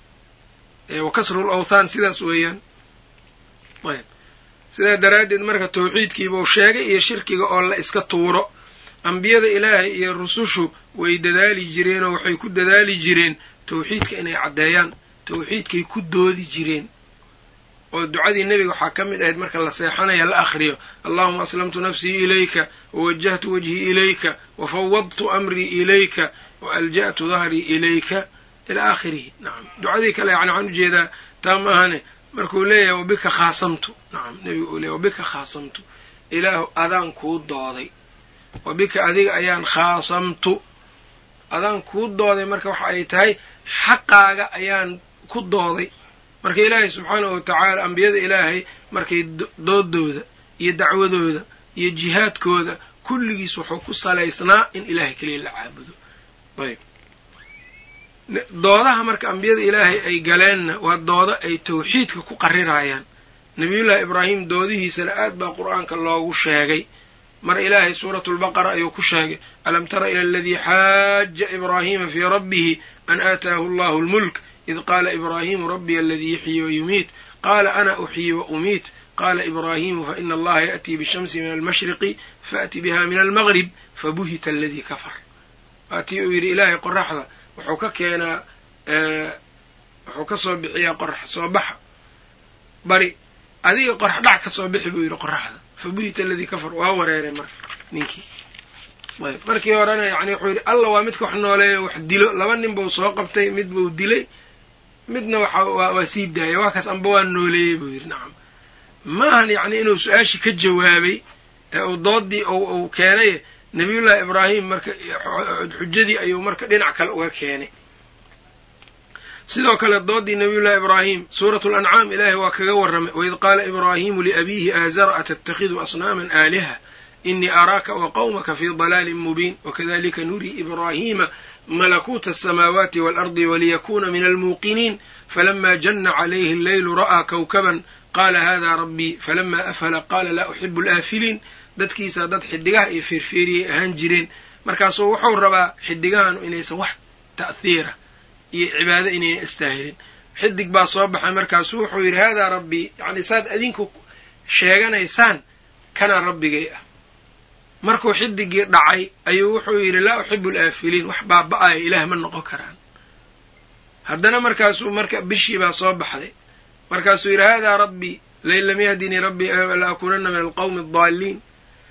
Speaker 1: wa kasrul awthaan sidaas weeyaan ayb sidaa daraaddeed marka tawxiidkiibuu sheegay iyo shirkiga oo la iska tuuro ambiyada ilaahay iyo rusushu way dadaali jireenoo waxay ku dadaali jireen tawxiidka inay caddeeyaan tawxiidkay ku doodi jireen oo ducadii nebiga waxaa ka mid ahayd marka la seexanaya la akhriyo allahuma aslamtu nafsii ilayka wawajahtu wajhii ilayka wafawadtu amrii ilayka waalja'tu dahrii ilayka ilaa aakhirihi nacam ducadii kale yani waxaan ujeedaa taa ma ahane markuu leeyahay wabika khaasamtu nacam nebigu uu leeyahy wabika khaasamtu ilaahu adaan kuu dooday wabika adiga ayaan khaasamtu adaan kuu dooday marka waxa ay tahay xaqaaga ayaan ku dooday marka ilaahay subxaanahu watacaala ambiyada ilaahay markay doodooda iyo dacwadooda iyo jihaadkooda kulligiis wuxuu ku salaysnaa in ilaahay keliya la caabudo ayb doodaha marka ambiyada ilaahay ay galeenna waa doodo ay tawxiidka ku qarirayaan nabiyullaahi ibraahim doodihiisana aad baa qur'aanka loogu sheegay mar ilaahay suuratu lbaqara ayuu ku sheegay alam tara ila aladii xaaja ibraahiima fii rabbihi an aataahu allahu lmulk id qaala ibraahimu rabbiya aladii yuxyi wayumiit qaala ana uxyi wa umiit qaala ibraahimu faina allaha ya'tii bishamsi min almashriqi faأti biha min almaqrib fabuhita aladii kafar waatii uu yidhi ilaahay qoraxda wuxuu ka keenaa wuxuu ka soo bixiyaa qorax soo baxa bari adiga qorax dhac ka soo bixi buu yidhi qoraxda fabuhita aladii kafar waa wareeray marka ninkii ayb markii horena yani wuxuu yidhi alla waa midka wax nooleeyo wax dilo laba nin buu soo qabtay mid buu dilay midna waxa waa sii daayay waa kaas amba waa nooleeyey buu yidhi nacam maahan yacni inuu su-aashii ka jawaabay ee uu doodii uu keenay nabiyullaahi ibraahim marka xujadii ayuu marka dhinac kale uga keenay sidoo kale doodii nabiyullahi ibraahim suuratu lancaam ilaahay waa kaga warramay waid qaala ibraahimu liabiihi aazara atattakhidu asnaaman aaliha inii araaka wa qawmaka fii dalaalin mubiin wakadalika nurii ibraahiima malakuuta asamaawaati waalardi waliyakuna min almuuqiniin falama janna calayhi alleylu ra'aa kawkaban qaala hada rabbii falama afala qaala laa uxibu alaafiliin dadkiisa dad xidigaha iyo feerfeeriyay ahaan jireen markaasuu wuxuu rabaa xidigahanu inaysan wax ta'hiira iyo cibaado inayna istaahilin xidig baa soo baxay markaasuu wuxuu yidhi haadaa rabbii yacni saad adinku sheeganaysaan kanaa rabbigay ah markuu xidigii dhacay ayuu wuxuu yidhi laa uxibu alaafiliin wax baaba-aya ilaah ma noqon karaan haddana markaasuu marka bishii baa soo baxday markaasuu yidhi haadaa rabbii lain lam yahdinii rabbii la akuunana min alqawmi addaaliin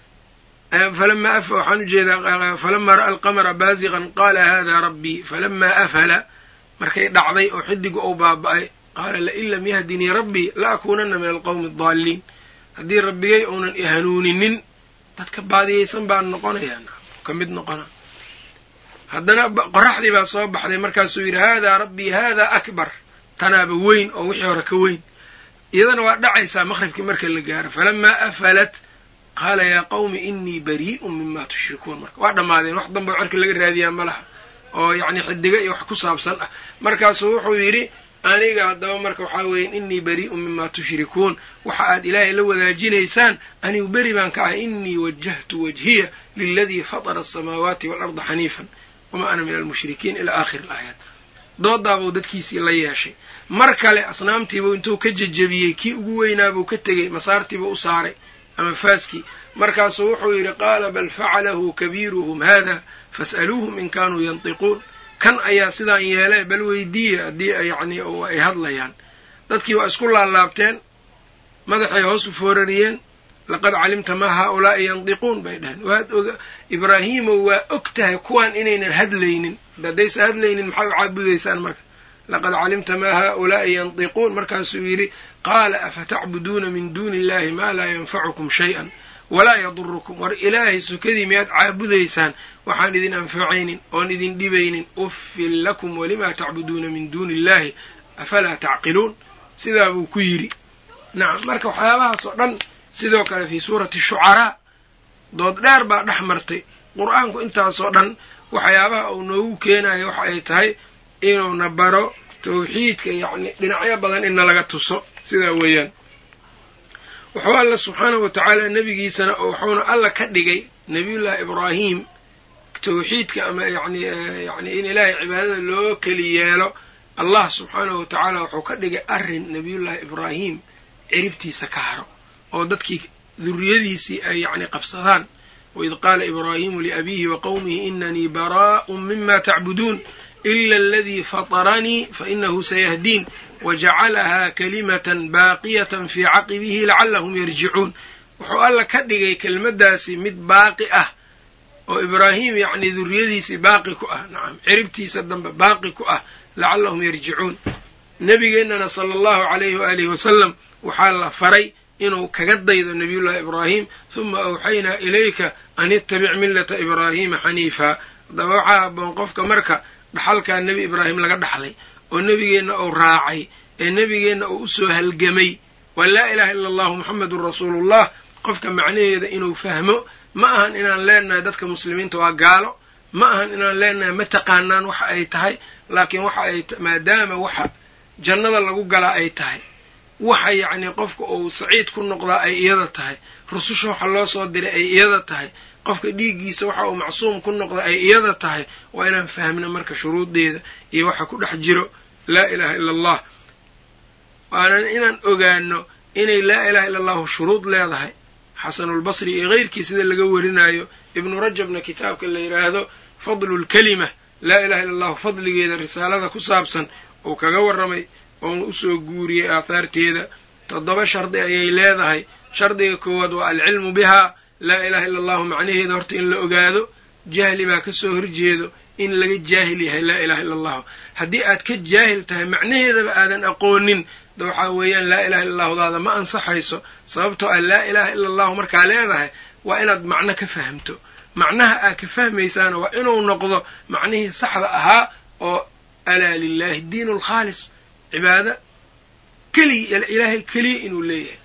Speaker 1: falama af waxaan ujeedaa falama ra'a alqamara baaziqan qaala hada rabbii falama afala markay dhacday oo xidigu ou baaba-ay qaala lain lam yahdinii rabbii la akuunana min alqawmi addaaliin haddii rabbigay uunan ihanuuninin dadka baadiyaysan baan noqonayaa ka mid noqona haddana qoraxdii baa soo baxday markaasuu yidhi haadaa rabbii haadaa akbar tanaaba weyn oo wixii hore ka weyn iyadana waa dhacaysaa maqribkii marka la gaaro falamaa afalat qaala yaa qawmi inii barii'un mima tushrikuun marka waa dhammaadeen wax danba cerka laga raadiyaa ma laha oo yacni xidiga iyo wax ku saabsan ah markaasuu wuxuu yidhi aniga haddaba marka waxaa weeyan inii barii'un mima tushrikuun waxa aad ilaahay la wadaajinaysaan anigu beri baan ka ahay inii wajahtu wajhiya liladii fatara asamaawaati waalarda xaniifan wamaa ana min almushrikiin ilaa aakhiri alaayaat doodaabuu dadkiisii la yeeshay mar kale asnaamtiibuu intuu ka jejebiyey kii ugu weynaabuu ka tegey masaartiibuu u saaray ama faaskii markaasuu wuxuu yidhi qaala bal facalahu kabiiruhum haada fas'aluuhum in kaanuu yantiquun kan ayaa sidaan yeelay bal weydiiya haddii yacni ay hadlayaan dadkii waa isku laalaabteen madaxay hoos u foorariyeen laqad calimta maa haaulaa'i yantiquun bay dhaheen waad oga ibraahiimow waa og tahay kuwaan inaynan hadlaynin haddaysa hadlaynin maxay u caabudaysaan marka laqad calimta maa haaulaa'i yantiquun markaasuu yidhi qaala afatacbuduuna min duuni illahi maa laa yanfacukum shay-an walaa yadurukum war ilaahay sokadii miyaad caabudaysaan waxaan idin anfacaynin oon idin dhibaynin uffin lakum walimaa tacbuduuna min duuni illahi afalaa tacqiluun sidaa buu ku yidhi nacam marka waxyaabahaas oo dhan sidoo kale fii suurati shucaraa dood dheer baa dhex martay qur-aanku intaasoo dhan waxyaabaha uu noogu keenayo waxa ay tahay inuuna baro tawxiidka yacni dhinacyo badan inna laga tuso sidaa weeyaan wuxuu alla subxaanahu watacaala nebigiisana wuxuuna alla ka dhigay nebiyullaahi ibraahim tawxiidka ama yani yani in ilaahay cibaadada loo keli yeelo allah subxaanahu watacaala wuxuu ka dhigay arrin nebiyullaahi ibraahim ciribtiisa ka haro oo dadkii duriyadiisii ay yacni qabsadaan waid qaala ibraahimu liabiihi wa qawmihi inanii baraa'un mima tacbuduun ila aladii fataranii fainahu sayahdiin wajacalahaa kalimatan baaqiyatan fii caqibihi lacallahum yarjicuun wuxuu alla ka dhigay kelmaddaasi mid baaqi ah oo ibraahim yacni duriyadiisii baaqi ku ah nacam ciribtiisa dambe baaqi ku ah lacallahum yarjicuun nebigeennana sala allahu calayhi waalihi wasalam waxaa la faray inuu kaga daydo nebiyullaahi ibraahim huma awxaynaa ilayka an ittabic millata ibraahiima xaniifa haddaba waxaa habboon qofka marka dhaxalkaa nebi ibraahim laga dhaxlay oo nebigeenna uu raacay ee nebigeenna uu u soo halgamay waa laa ilaaha ila allahu muxamedun rasuulullah qofka macnaheeda inuu fahmo ma ahan inaan leenahay dadka muslimiinta waa gaalo ma ahan inaan leenahay ma taqaanaan waxa ay tahay laakiin waxa ay maadaama waxa jannada lagu galaa ay tahay waxa yacni qofka uu saciid ku noqdaa ay iyada tahay rususha waxa loo soo diray ay iyada tahay qofka dhiiggiisa waxa uu macsuum ku noqda ay iyada tahay waa inaan fahmno marka shuruudeeda iyo waxa ku dhex jiro laa ilaaha ila allah waanan inaan ogaano inay laa ilaha illa allahu shuruud leedahay xasanulbasri iyo keyrkii sida laga warinayo ibnu rajabna kitaabka la yidhaahdo fadlu lkalima laa ilaha illa allahu fadligeeda risaalada ku saabsan uu kaga warramay oona usoo guuriyey aahaarteeda toddoba shardi ayay leedahay shardiga koowaad waa alcilmu bihaa laa ilaha illa allahu macnaheeda horta in la ogaado jahli baa ka soo horjeedo in laga jaahil yahay laa ilaha illa allahu haddii aad ka jaahil tahay macnaheedaba aadan aqoonin da waxaa weeyaan laa ilaha illa allahudaada ma ansaxayso sababtoo ah laa ilaha illa allahu markaa leedahay waa inaad macno ka fahamto macnaha aad ka fahmaysaana waa inuu noqdo macnihii saxda ahaa oo alaa lilahi diinu alkhaalis cibaado keliya ilaahay keliya inuu leeyahay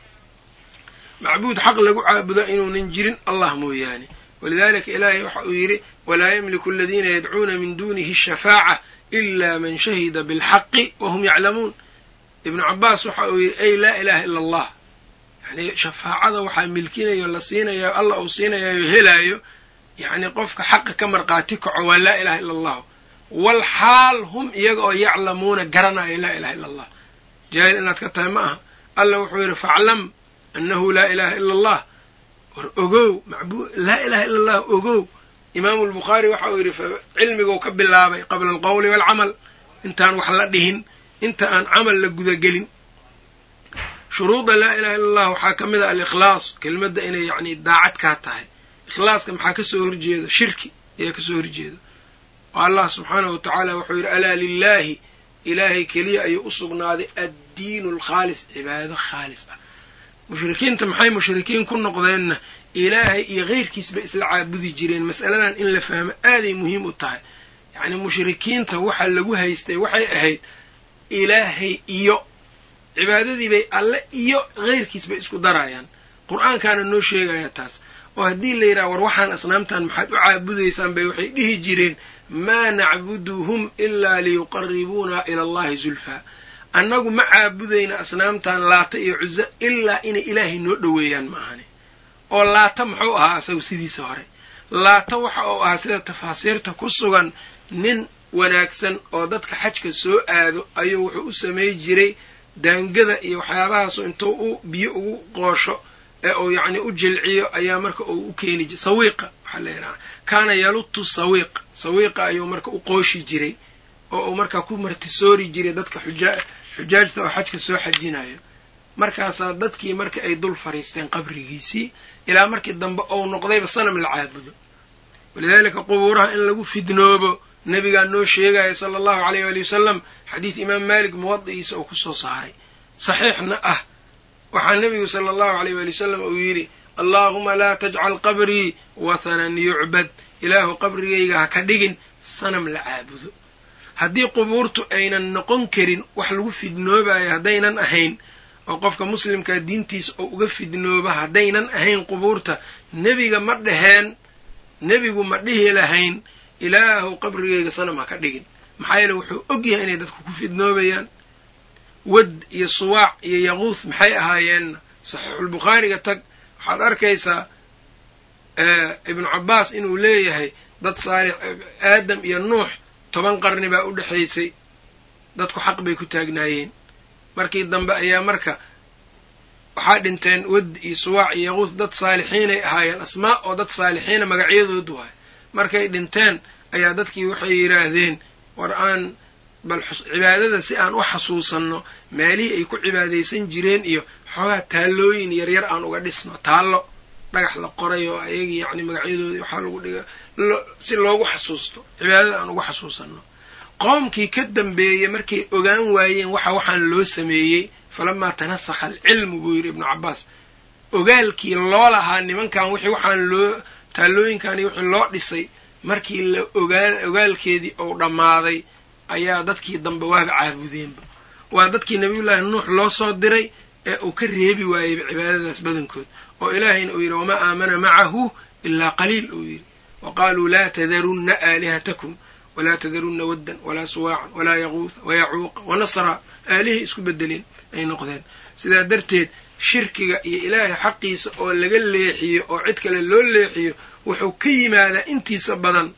Speaker 1: macbuud xaq lagu caabudo inuunan jirin allah mooyaane walidaalika ilaahay waxa uu yidhi walaa yamliku aladiina yadcuuna min duunihi ashafaaca ilaa man shahida bilxaqi wahum yaclamuun ibnu cabaas waxa uu yidhi ay laa ilaha ila allah yani shafaacada waxaa milkinayo la siinayo allah uu siinayayo helaayo yacni qofka xaqa ka marqaati kaco waa laa ilaha ila allahu walxaal hum iyaga oo yaclamuuna garanayo laa ilaha illa allah jaahil inaad ka tahay ma aha alla wuxuu yidhi faclam annahu laa ilaha ila allah war ogow macbud laa ilaha illa allah ogow imaamu albukhaari waxa uu yidhi cilmiguu ka bilaabay qabla alqowli waalcamal intaan wax la dhihin inta aan camal la gudagelin shuruuda laa ilaha illa allah waxaa ka mid a alikhlaas kelmadda inay yacni daacad kaa tahay ikhlaaska maxaa ka soo horjeedo shirki ayaa ka soo horjeedo oo allah subxaanahu wa tacaala wuxuu yidhi alaa lilaahi ilaahay keliya ayuu u sugnaaday addiinu alkhaalis cibaado khaalis ah mushrikiinta maxay mushrikiin ku noqdeenna ilaahay iyo keyrkiis bay isla caabudi jireen mas'aladan in la fahmo aaday muhiim u tahay yacni mushrikiinta waxa lagu haystay waxay ahayd ilaahay iyo cibaadadii bay alle iyo keyrkiis bay isku darayaan qur-aankaana noo sheegaya taas oo haddii la yidhaha war waxaan asnaamtan maxaad u caabudaysaan bay waxay dhihi jireen maa nacbuduhum ilaa liyuqaribuuna ila allahi zulfaa annagu ma caabudayna asnaamtan laata iyo cuza ilaa inay ilaahay noo dhoweeyaan ma ahani oo laata muxuu ahaa asagu sidiisa hore laata waxa uu ahaa sida tafaasiirta ku sugan nin wanaagsan oo dadka xajka soo aado ayuu wuxuu u samay jiray daangada iyo waxyaabahaasu intuu u biyo ugu qoosho ee uu yacni u jilciyo ayaa marka uu u keeni jiray sawiiqa waxaa la yidhaha kaana yalutu sawiiq sawiiqa ayuu marka u qooshi jiray oo uu markaa ku martisoori jiray dadka xujaa xujaajta oo xajka soo xajinayo markaasaa dadkii marka ay dul fariisteen qabrigiisii ilaa markii dambe ou noqdayba sanam la caabudo walidaalika qubuuraha in lagu fidnoobo nabigaa noo sheegaya sala allahu alayh waali wasalam xadiid imaam maalik muwadi'iisa oo kusoo saaray saxiixna ah waxaa nebigu sala allahu alayh waali wasalam uu yidhi allaahuma laa tajcal qabrii wathanan yucbad ilaahu qabrigayga ha ka dhigin sanam la caabudo haddii qubuurtu aynan noqon karin wax lagu fidnoobayo haddaynan ahayn oo qofka muslimkaa diintiisa oo uga fidnooba haddaynan ahayn qubuurta nebiga ma dhaheen nebigu ma dhihi lahayn ilaahu qabrigayga sanam ha ka dhigin maxaa yeele wuxuu og yahay inay dadku ku fidnoobayaan wad iyo suwaac iyo yaquuth maxay ahaayeenna saxiixulbukhaariga tag waxaad arkaysaa ibnu cabbaas inuu leeyahay dad saalix aadam iyo nuux toban qarni baa u dhexaysay dadku xaq bay ku taagnaayeen markii dambe ayaa marka waxaa dhinteen wad iyo suwaac iyo yaquuth dad saalixiinay ahaayeen asmaa oo dad saalixiina magacyadoodu waay markay dhinteen ayaa dadkii waxay yidhaahdeen war aan bal cibaadada si aan u xasuusanno meelihii ay ku cibaadaysan jireen iyo xoogaa taallooyin yaryar aan uga dhisno taallo dhagax la qoray oo ayagii yacni magacyadoodii waxaa lagu dhiga si loogu xasuusto cibaadada aan ugu xasuusanno qoomkii ka dambeeyey markay ogaan waayeen waxa waxaan loo sameeyey falamaa tanasakha alcilmu buu yidhi ibnu cabbaas ogaalkii loo lahaa nimankan wixii waxaan loo taallooyinkan iyo wixii loo dhisay markii la ogaa ogaalkeedii uu dhammaaday ayaa dadkii dambe waaba caabudeenba waa dadkii nabiyullaahi nuux loo soo diray ee uu ka reebi waayeyba cibaadadaas badankood oo ilaahayna uu yidhi wamaa aamana macahu ilaa qaliil uu yidhi wa qaaluu laa tadarunna aalihatakum walaa tadarunna waddan walaa suwaacan walaa yaquuha wayacuuqa wanasra aalihii isku bedeleen ay noqdeen sidaa darteed shirkiga iyo ilaahay xaqiisa oo laga leexiyo oo cid kale loo leexiyo wuxuu ka yimaadaa intiisa badan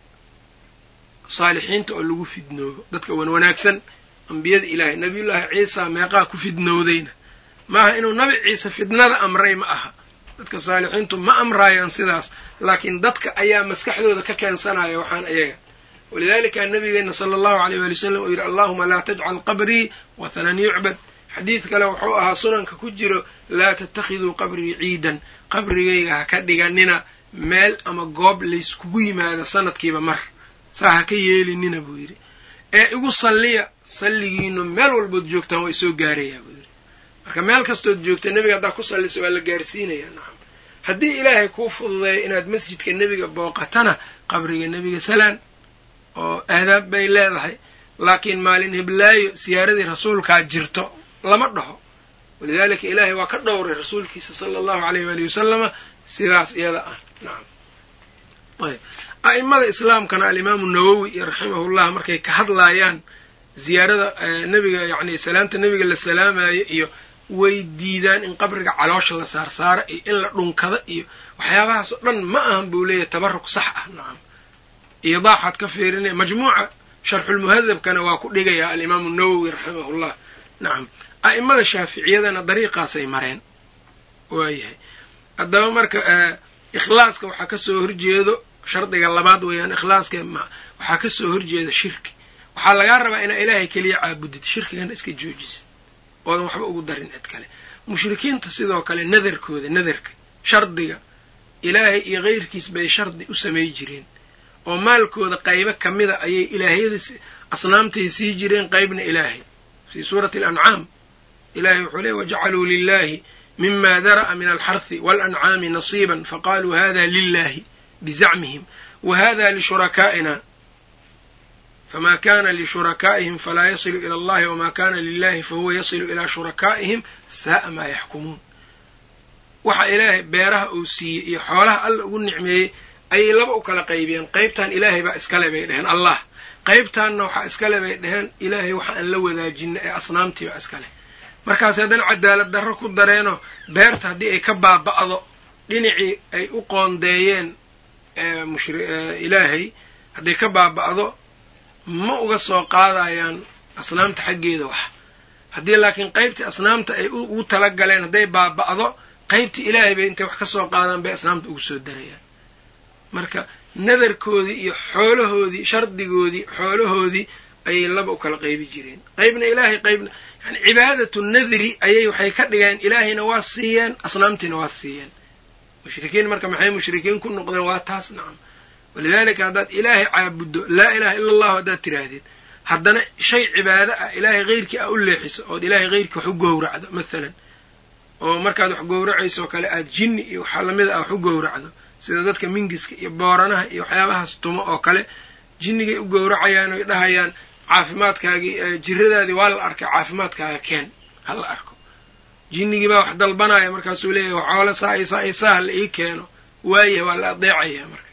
Speaker 1: saalixiinta oo lagu fidnoobo dadka wan wanaagsan ambiyada ilaahay nabiyullaahi ciisa meeqaa ku fidnoodayna maaha inuu nabi ciise fidnada amray ma aha dadka saalixiintu ma amraayaan sidaas laakiin dadka ayaa maskaxdooda ka keensanaya waxaan ayaga walidaalika nabigeena sala allahu alayh waali wasalam uu yidhi allaahuma laa tajcal qabrii wathanan yucbad xadiid kale wuxuu ahaa sunanka ku jiro laa tattakhiduu qabrii ciidan qabrigayga ha ka dhiganina meel ama goob layskugu yimaado sanadkiiba mar saa ha ka yeelinina buu yidhi ee igu salliya salligiinu meel walbood joogtaan waa isoo gaarayaa buu yidhi marka meel kastood joogta nebiga haddaa ku sallisa waa la gaarsiinayaa nacam haddii ilaahay kuu fududeeyo inaad masjidka nebiga booqatana qabriga nebiga salaan oo aadaab bay leedahay laakiin maalin hiblaayo siyaaradii rasuulkaa jirto lama dhaho walidaalika ilaahay waa ka dhowray rasuulkiisa sala allahu alayh waalihi wasalama sidaas iyada ah nacam ayb a'imada islaamkana alimaamu nawowi iyo raximahullah markay ka hadlaayaan ziyaarada nebiga yacni salaanta nebiga la salaamayo iyo way diidaan in qabriga caloosha la saarsaaro iyo in la dhunkado iyo waxyaabahaas oo dhan ma ahan buu leeyahay tabaruk sax ah nacam iidaaxaad ka fiirinaya majmuuca sharxulmuhadabkana waa ku dhigayaa alimaamu nawowi raximahullah nacam a'imada shaaficiyadana dariiqaasay mareen waayahay haddaba marka ikhlaaska waxaa ka soo horjeedo shardiga labaad weeyaan ikhlaaska waxaa ka soo horjeeda shirki waxaa lagaa rabaa inaa ilaahay keliya caabudid shirkigana iska joojisa oodan waxba ugu darin cid kale mushrikiinta sidoo kale nadarkooda nadarka shardiga ilaahay iyo keyrkiis bay shardi u samay jireen oo maalkooda qaybo ka mida ayay ilaahyada asnaamtay sii jireen qaybna ilaahay fii suurati alancaam ilahay wuxuu leey wajacaluu lilahi mima dara'a min alxarthi waalancaami nasiiban faqaaluu hada lilahi bizacmihim wahada lishuraka'ina fama kana lishuraka'ihim falaa yasilu ila allahi wama kana lilahi fahuwa yasilu ilaa shuraka'ihim sa'a maa yaxkumuun waxa ilaahay beeraha uu siiyey iyo xoolaha alla ugu nicmeeyey ayay laba u kala qaybiyeen. qaybtan ilaahay baa iskale bay dheheen allah, qaybtaanna waxaa iskale bay dheheen ilaahay waxa aan la wadaajina ee asnaamtii baa iskale. markaas haddana cadaalad darro ku dareeno beerta haddii ay ka baaba'do dhinacii ay u qoondeeyeen mushri ilaahay hadday ka baaba'do ma uga soo qaadayaan asnaamta xaggeeda wax. haddii laakiin qaybtii asnaamta ay ugu talagaleen hadday baaba'do qaybtii ilaahay bay intay wax ka soo qaadaan bay asnaamta ugu soo darayaan. marka nadarkoodii iyo xoolahoodii shardigoodii xoolahoodii ayay laba u kala qaybi jireen, qaybna ilaahay qaybna yani cibaadatu nadri ayay waxay ka dhigeen ilaahayna waa siiyeen asnaamtiina waa siiyeen. mushrikiin marka maxay mushrikiin ku noqdeen? waa taas nacam. walidaalika haddaad ilaahay caabuddo laa ilaha ila allahu haddaad tiraahdeed haddana shay cibaado ah ilaahay hayrkii ah u leexiso ood ilaahay hayrkii wax u gowracdo maalan, oo markaad wax gowracayso kale aad jinni iyo waxaa lamida ah wax u gowracdo sida dadka mingiska iyo booranaha iyo waxyaabahaas tumo oo kale jinnigay u gowracayaan oy dhahayaan caafimaadkaagii jiradaadii waa la arkay caafimaadkaaga keen ha la arko. jinnigii baa wax dalbanaya markaasuu leeyahay waxoola saa i saa i saa ha la ii keeno waayahay waa la adeecayaa marka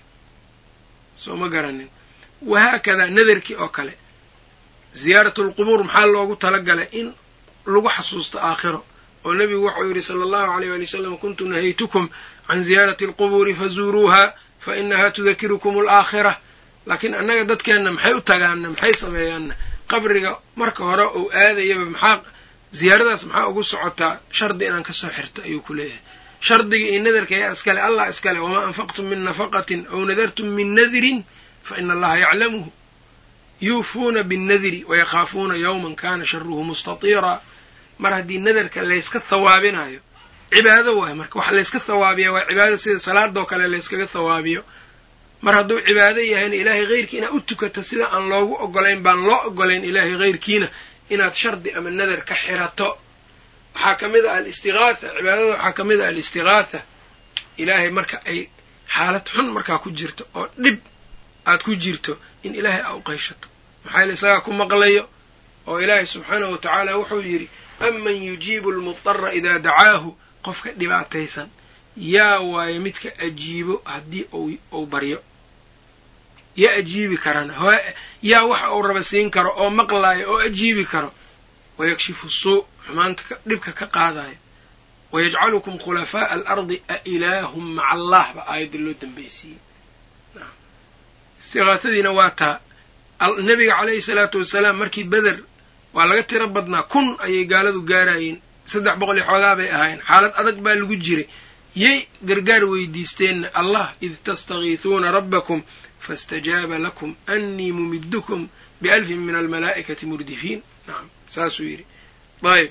Speaker 1: soo ma garanin. wahaakadaa nadarkii oo kale ziyaaratulqubuur maxaa loogu talagalay in lagu xasuusto aakhiro, oo nebigu wuxuu yidhi sala allahu alayh wali wasalam kuntu nahaytukum can ziyaarati alqubuuri fazuuruuha fa inaha tudakirukum alaakhira. laakiin annaga dadkeenna maxay u tagaana maxay sameeyaanna qabriga marka hore uu aadayaba maxaa ziyaaradaas maxaa ugu socotaa shardi inaan ka soo xirto ayuu ku leeyahay. shardiga iyo nadarka yaa iskale allah iskale, wamaa anfaqtum min nafaqatin aw nadartum min nadrin fa ina allaha yaclamuhu yuufuuna binnadri wayakhaafuuna yawman kana sharuhu mustatiira. mar haddii nadarka layska thawaabinayo cibaado waayo, marka waxa layska thawaabiya waa cibaado sida salaadoo kale layskaga thawaabiyo. mar hadduu cibaado yahayna ilaahay hayrkii inaad u tukato sida aan loogu ogolayn baan loo ogolayn ilaahay hayrkiina inaad shardi ama nadar ka xirato. waxaa ka mid a alistigaatha, cibaadada waxaa ka mid a alistigaatha. ilaahay marka ay xaalad xun markaa ku jirto oo dhib aad ku jirto in ilaahay aa u qayshato, maxaa yeel isagaa ku maqlayo. oo ilaahay subxaanahu wa tacaala wuxuu yidhi aman yujiibu almudara idaa dacaahu, qofka dhibaataysan yaa waayo midka ajiibo haddii uu baryo. yaa ajiibi karana yaa waxa uu raba siin karo oo maqlaayo oo ajiibi karo. wayakshifu suu, xumaanta dhibka ka qaadayo. wayajcalukum khulafaa'a alardi a ilaahum maca allah ba aayadda loo dambaysiiyey. istigaasadiina waa taa. nebiga calayhi salaatu wasalaam markii beder waa laga tiro badnaa, kun ayay gaaladu gaarayeen, saddex boqol iyo xoogaa bay ahaayeen, xaalad adag baa lagu jiray. yay gargaar weydiisteenna allah id tastagiisuuna rabbakum faاstajaaba lakum annii mumiddukum bialfin min almalaa'ikati murdifiin. nacam saasuu yidhi. ayb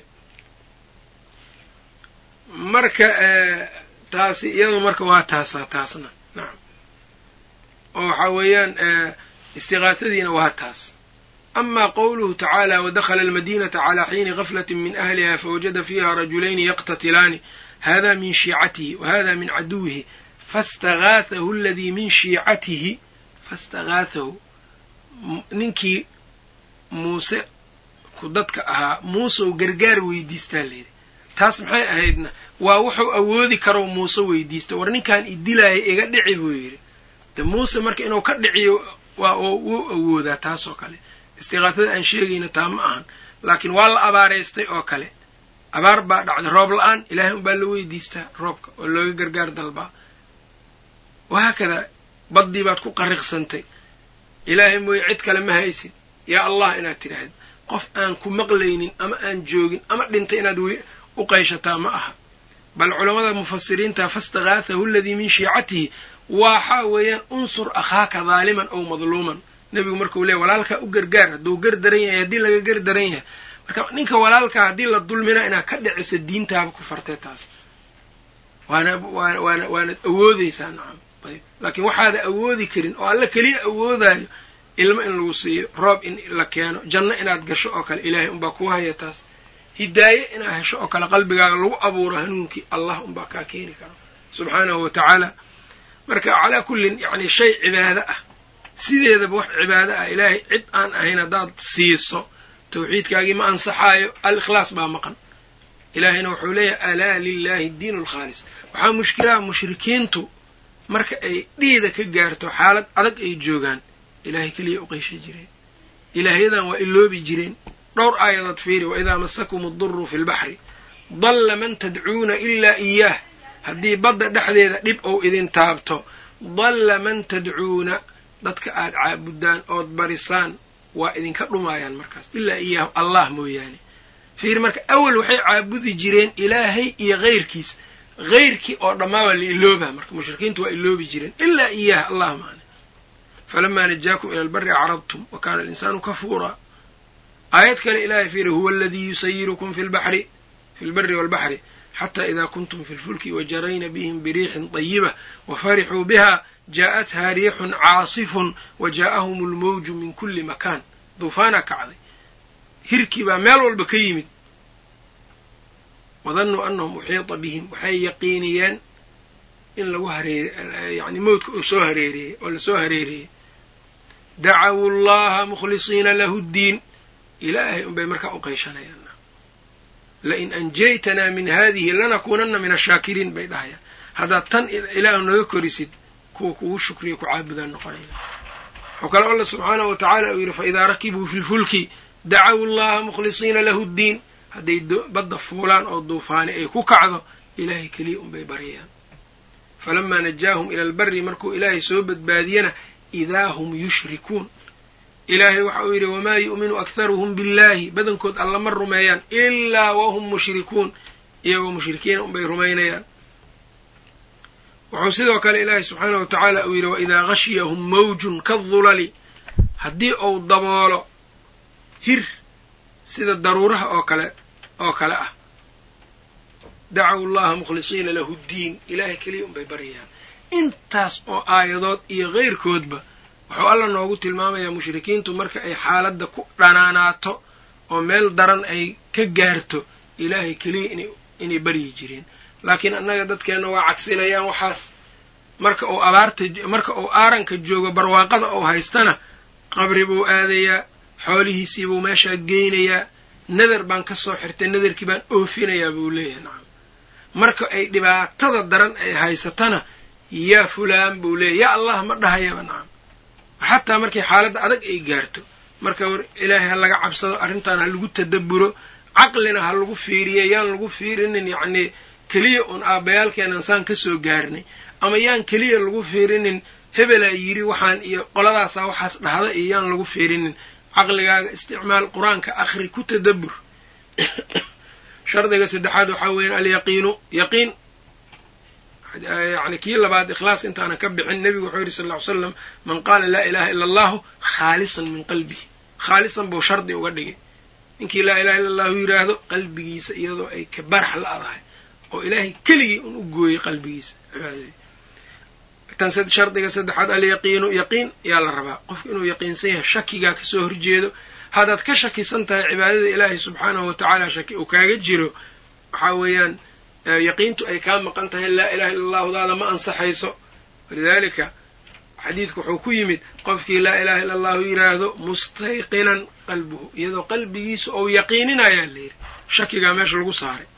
Speaker 1: marka taasi iyadu marka waa taasaa taasna nacam oo waxaa weeyaan istigaasadiina waa taas. ama qowluhu tacaala wadakhala almadinata calaa xiini gaflati min ahliha fawajada fiiha rajulayni yaqtatilaani hada min shiicatihi wahada min caduwihi faاstagaathahu aladii min shiicatihi faاstagaathahu ninkii muuse ku dadka ahaa muusew gargaar weydiistaa layidhi. taas maxay ahaydna waa wuxuu awoodi karo muuse weydiista, war ninkaan idilaaya iga dhici buu yidhi. de muuse marka inuu ka dhiciyo waa wuu awoodaa taas oo kale. istigaasada aan sheegayna taa ma ahan, laakiin waa la abaaraystay oo kale. abaar baa dhacday, roob la-aan, ilaahay unbaa la weydiistaa roobka oo looga gargaar dalbaa. wahaakadaa baddii baad ku qariqsantay, ilaahay mooye cid kale ma haysid, yaa allah inaad tidhaahdo. qof aan ku maqlaynin ama aan joogin ama dhintay inaad u qayshataa ma aha. bal culammada mufasiriinta faاstagaathahu aladii min shiicatihi waxaa weeyaan unsur akhaaka daaliman ow madluuman. nebigu markuu leeya walaalkaa u gargaar hadduu gar daran yahay haddii laga gar daran yahay. marka ninka walaalkaa haddii la dulmina inaad ka dhiciso diintaaba ku fartee taas waana waana waana waanad awoodaysaa nacam. ayb laakiin waxaada awoodi karin oo alla keliya awoodaayo ilmo in lagu siiyo, roob in la keeno, janno inaad gasho oo kale ilaahay unbaa kuu haya taas. hidaaye inaad hesho oo kale qalbigaaga lagu abuuro hanuunkii allah unbaa kaa keeni karo subxaanahu wa tacaala. marka calaa kullin yacni shay cibaado ah sideedaba wax cibaado ah ilaahay cid aan ahayn haddaad siiso tawxiidkaagii ma ansaxaayo, al-ikhlaas baa maqan. ilaahayna wuxuu leeyahay alaa lilaahi diinu alkhaalis. waxaa mushkilaha mushrikiintu marka ay dhiida ka gaarto xaalad adag ay joogaan ilaahay keliya u qeysha jireen ilaahyadan waa iloobi jireen dhowr aayadood fiiri waidaa masakum addurru fi lbaxri dalla man tadcuuna ilaa iyaah haddii badda dhexdeeda dhib ou idin taabto dalla man tadcuuna dadka aad caabudaan ood barisaan waa idinka dhumaayaan markaas ilaa iyaahu allah mooyaane fiiri marka awal waxay caabudi jireen ilaahay iyo hayrkiis hayrkii oo dhammaa waa la iloobaa marka mushrikiintu waa iloobi jireen ilaa iyaah allah maane falamaa najaakum ila albarri acradtum wa kaana alinsaanu kafuuraa aayad kale ilaahay fiiri huwa aladii yusayirukum fi lbaxri fi lbari waalbaxri xataa idaa kuntum fi lfulki wajarayna bihim biriixin طayiba wafarixuu biha jaa'athaa riixun caasifun wajaa'ahum almawju min kuli makaan duufaanaa kacday hirkii baa meel walba ka yimid wadannuu anahum uxiita bihim waxay yaqiiniyeen in lagu hareer yani mawdka uu soo hareeriyey oo lasoo hareeriyey dacawu llaha mukhlisiina lahu ddiin ilaahay unbay markaa u qayshanayaan lain anjaytanaa min hadihi lanakuunanna min ashaakiriin bay dhahayaan haddaad tan ilaahu naga korisid kuwa kugu shukriya ku caabudaan noqonayna wuxuu kale alla subxaanahu watacaala uu yidhi faidaa rakibuu fi lfulki dacawu llaha mukhlisiina lahu ddiin hadday badda fuulaan oo duufaani ay ku kacdo ilaahay keliya unbay baryayaan falamaa najaahum ila albarri markuu ilaahay soo badbaadiyana idaa hum yushrikuun ilaahay waxa uu yidhi wamaa yu'minu akharuhum biاllaahi badankood alla ma rumeeyaan ilaa wahum mushrikuun iyagoo mushrikiina unbay rumaynayaan wuxuu sidoo kale ilaahay subxaanahu watacaala uu yidhi waidaa gashiyahum mawjun kadulali haddii uu daboolo hir sida daruuraha oo kale oo kale ah dacawu llaha mukhlisiina lahu ddiin ilaahay keliya unbay baryayaan intaas oo aayadood iyo keyrkoodba wuxuu alla noogu tilmaamayaa mushrikiintu marka ay xaaladda ku dhanaanaato oo meel daran ay ka gaarto ilaahay keliya ina inay baryi jireen laakiin annaga dadkeenna waa cagsinayaan waxaas marka uu abaarta marka uu aaranka joogo barwaaqada uu haystana qabri buu aadayaa xoolihiisii buu meeshaa geynayaa nadar baan ka soo xirtay nadarkii baan oofinayaa buu leeyahay nacam marka ay dhibaatada daran ay haysatana yaa fulaan buu leeyahy yaa allah ma dhahayaba nacam xataa markay xaaladda adag ay gaarto marka ilaahay ha laga cabsado arrintan ha lagu tadabburo caqlina ha lagu fiiriyo yaan lagu fiirinin yacnii keliya un aabbayaalkeenan saan ka soo gaarnay ama yaan keliya lagu fiirinin hebelaa yidhi waxaan iyo qoladaasaa waxaas dhahda iyo yaan lagu fiirinin caqligaaga isticmaal qur-aanka akhri ku tadabbur shardiga saddexaad waxaa weeyaan alyaqiinu yaqiin yani kii labaad ikhlaas intaanan ka bixin nebigu wuxuu yidhi sal ll ly slam man qaala laa ilaha illa allahu khaalisan min qalbihi khaalisan buu shardi uga dhigay ninkii laa ilaha illa allahu yidhaahdo qalbigiisa iyadoo ay ka barax la-dahay oo ilaahay keligii un u gooyey qalbigiisa cibaadadii tan shardiga saddexaad alyaqiinu yaqiin yaa la rabaa qofku inuu yaqiinsan yahay shakigaa kasoo horjeedo haddaad ka shakisan tahay cibaadada ilaahay subxaanahu watacaala shaki uu kaaga jiro waxaa weeyaan yaqiintu ay kaa maqan tahay laa ilaha illa allahudaada ma ansaxayso walidaalika xadiidku wuxuu ku yimid qofkii laa ilaha illa allahu yidhaahdo mustayqinan qalbuhu iyadoo qalbigiisa ou yaqiininayaa la yidhi shakigaa meesha lagu saaray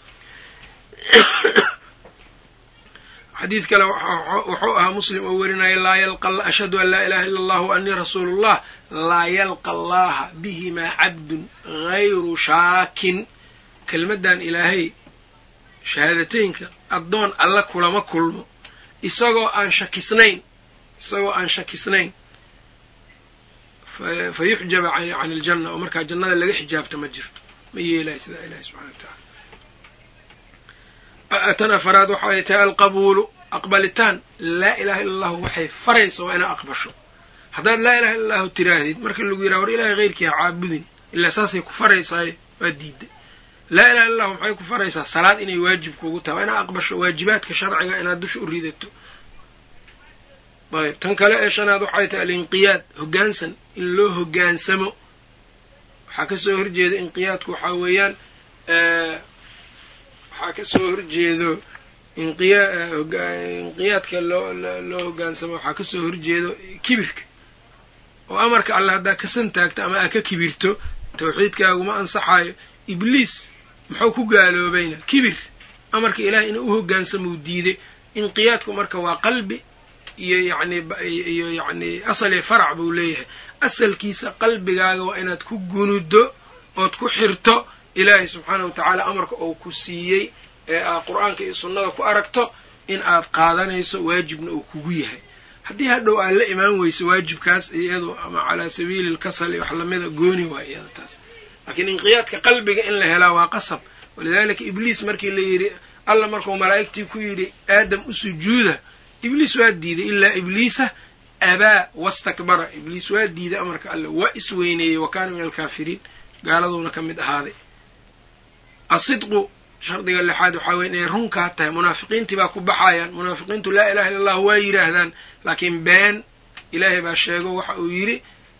Speaker 1: xadiid kale wuxuu ahaa muslim oo werinaya laa yalqa ashhadu an laa ilaha illa allah wa annii rasuulullah laa yalqa allaha bihimaa cabdun gayru shaakin kelmaddan ilaahay shahaadateynka addoon alla kulama kulmo isagoo aan shakisnayn isagoo aan shakisnayn fa yuxjaba can iljanna oo markaa jannada laga xijaabta ma jirto ma yeelahay sidaa ilahi subxana watacaala tan afaraad waxa ay tahay alqabuulu aqbalitaan laa ilaha illa allahu waxay faraysa waa inaa aqbasho haddaad laa ilaha illa allahu tiraahdid marka lagu yidhaha war ilahay keyrkii ha caabudin ilaa saasay ku faraysaay waa diiday laa ilaha illa allahu maxay ku faraysaa salaad inay waajib kugu tahay waa inaa aqbasho waajibaadka sharciga inaad dusha u ridato ayb tan kale ee shanaad waxay tahay alinqiyaad hoggaansan in loo hoggaansamo waxaa kasoo horjeeda inqiyaadku waxaa weeyaan waxaa kasoo horjeedo inqiyaadka loo loo hoggaansamo waxaa kasoo horjeedo kibirka oo amarka alle haddaa kasan taagto ama aa ka kibirto tawxiidkaaguma ansaxaayo ibliis muxuu ku gaaloobayna kibir amarka ilaahay inuu u hoggaansamuu diiday. inqiyaadku marka waa qalbi iyo yacni iyo yacni asal iyo farac buu leeyahay. asalkiisa qalbigaaga waa inaad ku gunuddo ood ku xirto ilaahay subxaanahu wa tacaala amarka oo ku siiyey ee aad qur-aanka iyo sunnada ku aragto in aad qaadanayso waajibna uu kugu yahay. haddii hadhow aad la imaan weyso waajibkaas iyadu ama calaa sabiili lkasal iyo wax lamida gooni waa iyada taas. laakiin inqiyaadka qalbiga in la helaa waa qasab. walidaalika ibliis markii la yidhi alla markuu malaa'igtii ku yidhi aadam u sujuuda, ibliis waa diiday ilaa ibliisa abaa wastakbara. ibliis waa diiday amarka alle, waa isweyneeyey, wa kaana min alkaafiriin, gaaladuuna ka mid ahaaday. asidqu shardiga lixaad waxaa weyn inay runkaa tahay. munaafiqiintii baa ku baxayaan. munaafiqiintu laa ilaha illa allah waa yidhaahdaan, laakiin been ilaahay baa sheego waxa uu yidhi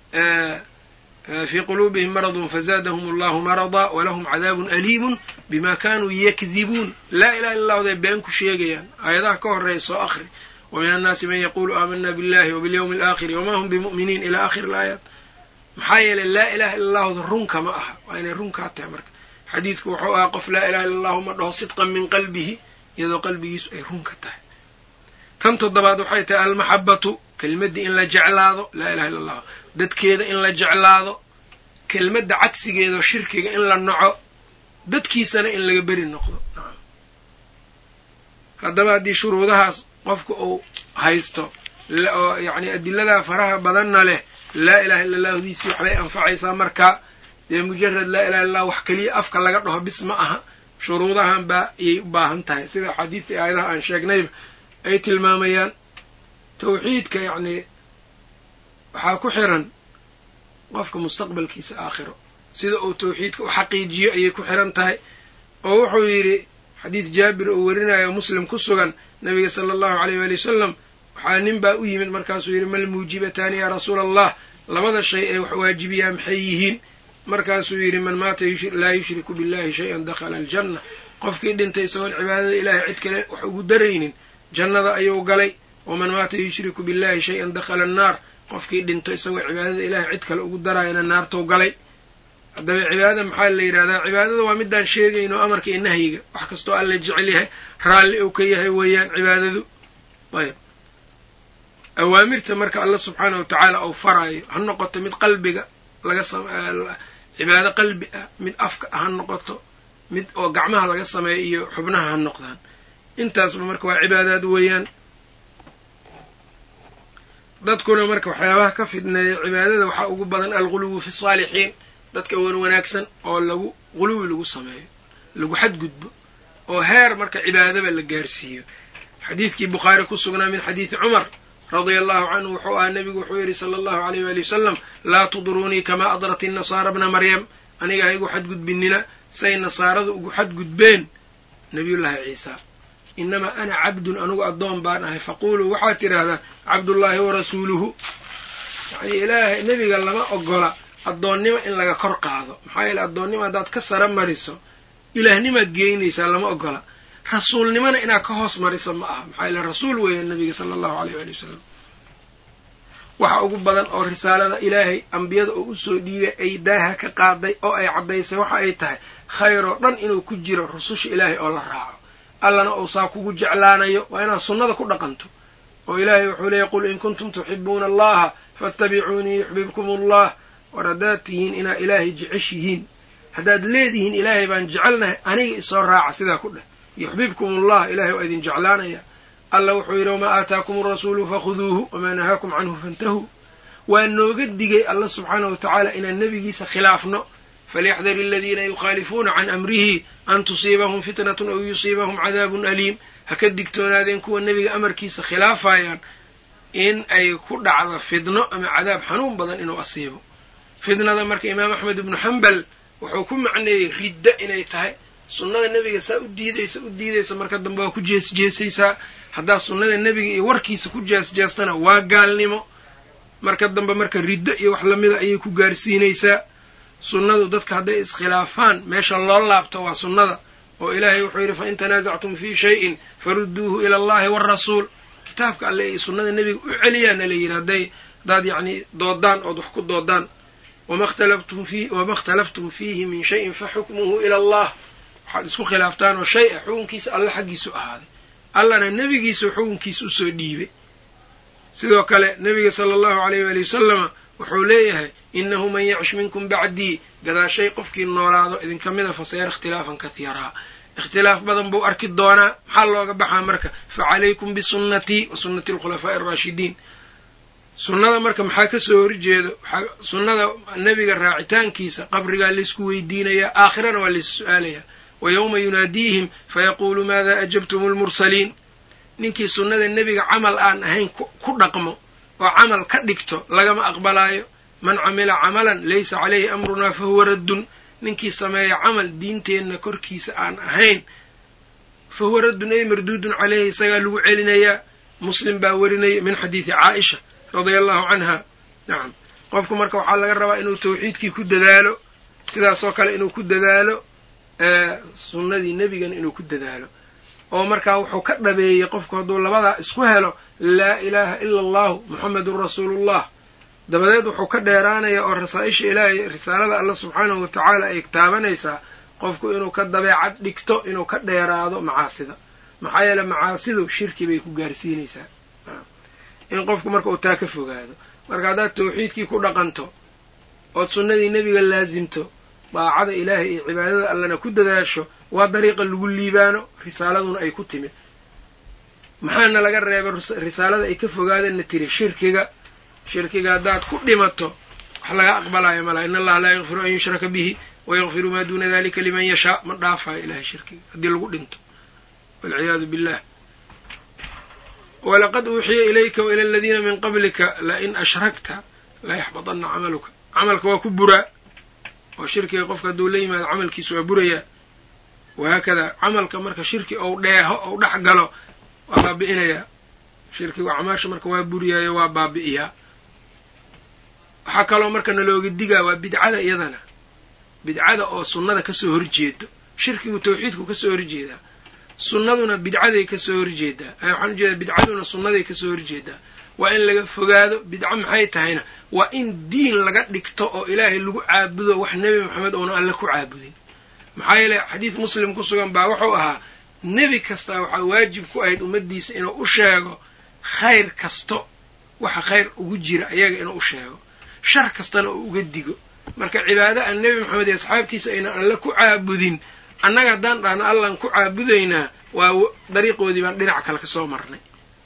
Speaker 1: fii quluubihim maradun fazaadahum allahu marada walahum cadaabun aliimun bima kanuu yakdibuun. laa ilaha illa allah day been ku sheegayaan. aayadaha ka horreeya soo akhri. wamin annaasi man yaquulu aamana billahi wabilyawmi alaakhiri wama hum bimu'miniin ila aakhiri alaayaat. maxaa yeelay laa ilaha illa allahda runka ma aha, waa inay runkaa tahay. marka xadiidku wuxuu ahaa qof laa ilaha illa allahu ma dhaho sidqan min qalbihi, iyadoo qalbigiisu ay runka tahay. tan toddobaad waxay tahay almaxabatu, kelmaddii in la jeclaado laa ilaha illa allah, dadkeeda in la jeclaado, kelmadda cagsigeedao shirkiga in la naco, dadkiisana in laga beri noqdo. haddaba haddii shuruudahaas qofka uu haysto oo yacni adiladaa faraha badanna leh, laa ilaha illa allahdiisii waxbay anfacaysaa. marka dee mujarad laa ilaha illa allah wax keliya afka laga dhaho bis ma aha, shuruudahan baa ayay u baahan tahay, sida xadiidka iyo aayadaha aan sheegnayba ay tilmaamayaan. tawxiidka yacni waxaa ku xiran qofka mustaqbalkiisa aakhiro, sida uu tawxiidka u xaqiijiyo ayay ku xiran tahay. oo wuxuu yidhi xadiid jaabir oo werinayo muslim ku sugan, nabiga sala allahu alayh waali wasalam waxaa nin baa u yimid, markaasuu yidhi mal muujibataani yaa rasuula allah, labada shay ee wax waajibiyaa maxay yihiin? markaasuu yidhi man maata laa yushriku billahi shay-an dakhala aljanna, qofkii dhintay isagoon cibaadada ilaahay cid kale wax ugu daraynin jannada ayuu galay. waman maata yushriku billahi shay-an dakhala annaar, qofkii dhinto isagoo cibaadada ilaahay cid kale ugu daraayana naartou galay. haddaba cibaadada maxaa la yidhahdaa? cibaadada waa midaan sheegayno amarka iyo nahyiga, wax kastoo alla jecel yahay raalli uu ka yahay weeyaan cibaadadu. ayb awaamirta marka alla subxaanahu watacaala uu faraayo ha noqoto mid qalbiga laga cibaado qalbi ah, mid afka ah ha noqoto, mid oo gacmaha laga sameeyo iyo xubnaha ha noqdaan. intaasba marka waa cibaadaad weeyaan. dadkuna marka waxyaabaha ka fidneeya cibaadada waxaa ugu badan alguluwu fi saalixiin, dadka wan wanaagsan oo lagu guluwi lagu sameeyo, lagu xadgudbo, oo heer marka cibaadaba la gaarsiiyo. xadiidkii bukhaari ku sugnaa min xadiidi cumar radia allahu canhu wuxuu ahaa nebigu wuxuu yidhi sala allahu alayh waali wasalam laa tudruunii kamaa adrat innasaara bna maryam, aniga ha igu xadgudbinina say nasaaradu ugu xadgudbeen nabiyullaahi ciisa. inamaa ana cabdun, anugu addoon baan ahay. faquuluu waxaad tidhaahdaa cabdullaahi wa rasuuluhu. yacni ilaahay nebiga lama ogola addoonnimo in laga kor qaado, maxaa yeele addoonnimo haddaad ka sara mariso ilaahnimaad geynaysaa, lama ogola. rasuulnimona inaad ka hoos mariso ma aha, maxaa yeele rasuul weeyaan nebiga sala allahu alayh waali wasalam. waxa ugu badan oo risaalada ilaahay ambiyada oo usoo dhiibay ay daaha ka qaaday oo ay caddaysay waxa ay tahay khayr oo dhan inuu ku jiro rususha ilaahay oo la raaco, allana uu saa kugu jeclaanayo waa inaad sunnada ku dhaqanto. oo ilaahay wuxuu leeyahy qul in kuntum tuxibuuna allaha faatabicuunii yuxbibkum allah. war haddaad tihiin inaad ilaahay jeceshihiin, haddaad leedihiin ilaahay baan jecelnahay aniga isoo raaca, sidaa ku dheh. yuxbibkum allah, ilahay waa idin jeclaanaya. alla wuxuu yidhi wamaa aataakum arasuulu fakhuduuhu wamaa nahaakum canhu fantahuu. waa nooga digay alla subxaanahu watacaala inaan nebigiisa khilaafno. falyaxdari aladiina yukhaalifuuna can amrihi an tusiibahum fitnatun aw yusiibahum cadaabun aliim. ha ka digtoonaadeen kuwa nebiga amarkiisa khilaafayaan in ay ku dhacdo fidno ama cadaab xanuun badan inuu asiibo. fidnada marka imaam axmed ibnu xambal wuxuu ku macneeyey ridda inay tahay. sunnada nebiga saa u diidaysa u diidaysa marka dambe waa ku jeesjeesaysaa. haddaad sunnada nebiga iyo warkiisa ku jeesjeestana waa gaalnimo. marka dambe marka riddo iyo wax lamida ayay ku gaarsiinaysaa. sunnadu dadka hadday iskhilaafaan meesha loo laabto waa sunnada. oo ilaahay wuxuu yidhi fain tanaasactum fii shayin farudduuhu ila allahi waarasuul. kitaabka alle ay sunnada nebiga u celiyaana la yidhi hadday haddaad yacni doodaan ood wax ku doodaan. wama اkhtalaftum fiihi min shayin faxukmuhu ila allah. waxaad isku khilaaftaan oo shay ah xukunkiisa alla xaggiisu ahaaday allana nebigiisa xukunkiisa usoo dhiibay sidoo kale nebiga sala allahu alayh waali wasalama wuxuu leeyahay innahu man yacish minkum bacdii gadaashay qofkii noolaado idinka mida fasayara ikhtilaafan kathiiraa ikhtilaaf badan buu arki doonaa maxaa looga baxaa marka facalaykum bisunnatii wa sunnati alkhulafaa'i araashidiin sunnada marka maxaa ka soo horjeedo sunnada nebiga raacitaankiisa qabrigaa laysku weydiinayaa aakhirana waa laysu su-aalayaa wa yawma yunaadiihim fayaquulu maada ajabtum almursaliin ninkii sunnada nebiga camal aan ahayn ku dhaqmo oo camal ka dhigto lagama aqbalaayo man camila camalan laysa calayhi amrunaa fahuwa raddun ninkii sameeya camal diinteenna korkiisa aan ahayn fahuwa raddun ay marduudun caleyhi isagaa lagu celinayaa muslim baa warinaya min xadiidi caaisha radia allahu canha nacam qofku marka waxaa laga rabaa inuu tawxiidkii ku dadaalo sidaasoo kale inuu ku dadaalo sunnadii nebigana inuu ku dadaalo oo markaa wuxuu ka dhabeeyey qofku hadduu labadaa isku helo laa ilaaha ila allahu muxamedun rasuulullah dabadeed wuxuu ka dheeraanayaa oo rasaa-isha ilaahay risaalada alla subxaanahu watacaala ay taabanaysaa qofku inuu ka dabeecad dhigto inuu ka dheeraado macaasida maxaa yeele macaasidu shirki bay ku gaarsiinaysaa in qofku marka uu taa ka fogaado marka haddaad tawxiidkii ku dhaqanto ood sunnadii nebiga laasimto daacada ilaahay iyo cibaadada allana ku dadaasho waa dariiqa lagu liibaano risaaladuna ay ku timid maxaana laga reebay risaalada ay ka fogaadeenna tiri shirkiga shirkiga haddaad ku dhimato wax laga aqbalayo malaha in allaha laa yakfiru an yushraka bihi wayakfiru maa duuna dalika liman yashaa ma dhaafayo ilahay shirkiga haddii lagu dhinto walciyaadu billah walaqad uuxiya ilayka waila aladiina min qablika lain ashrakta layaxbadanna camaluka camalka waa ku buraa oo shirkiga qofka hadduu la yimaado camalkiisa waa burayaa wahaakada camalka marka shirki ou dheeho ou dhex galo waa baabi'inayaa shirkigu acmaasha marka waa buriyaayo waa baabi'iyaa waxaa kaloo marka nalooga digaa waa bidcada iyadana bidcada oo sunnada kasoo horjeedo shirkigu tawxiidku kasoo horjeedaa sunnaduna bidcaday kasoo horjeedaa waxaan ujeedaa bidcaduna sunnaday kasoo horjeedaa waa in laga fogaado bidco maxay tahayna waa in diin laga dhigto oo ilaahay lagu caabudo wax nebi maxamed oona alle ku caabudin maxaa yeele xadiid muslim ku sugan baa wuxuu ahaa nebi kastaa waxaa waajib ku ahayd ummaddiisa inuu u sheego khayr kasto waxa khayr ugu jira ayaga inuu u sheego shar kastana uu uga digo marka cibaado aan nebi maxamed iyo asxaabtiisa aynan alle ku caabudin annaga haddaan dhahno allaan ku caabudaynaa waa dariiqoodii baan dhinac kale ka soo marnay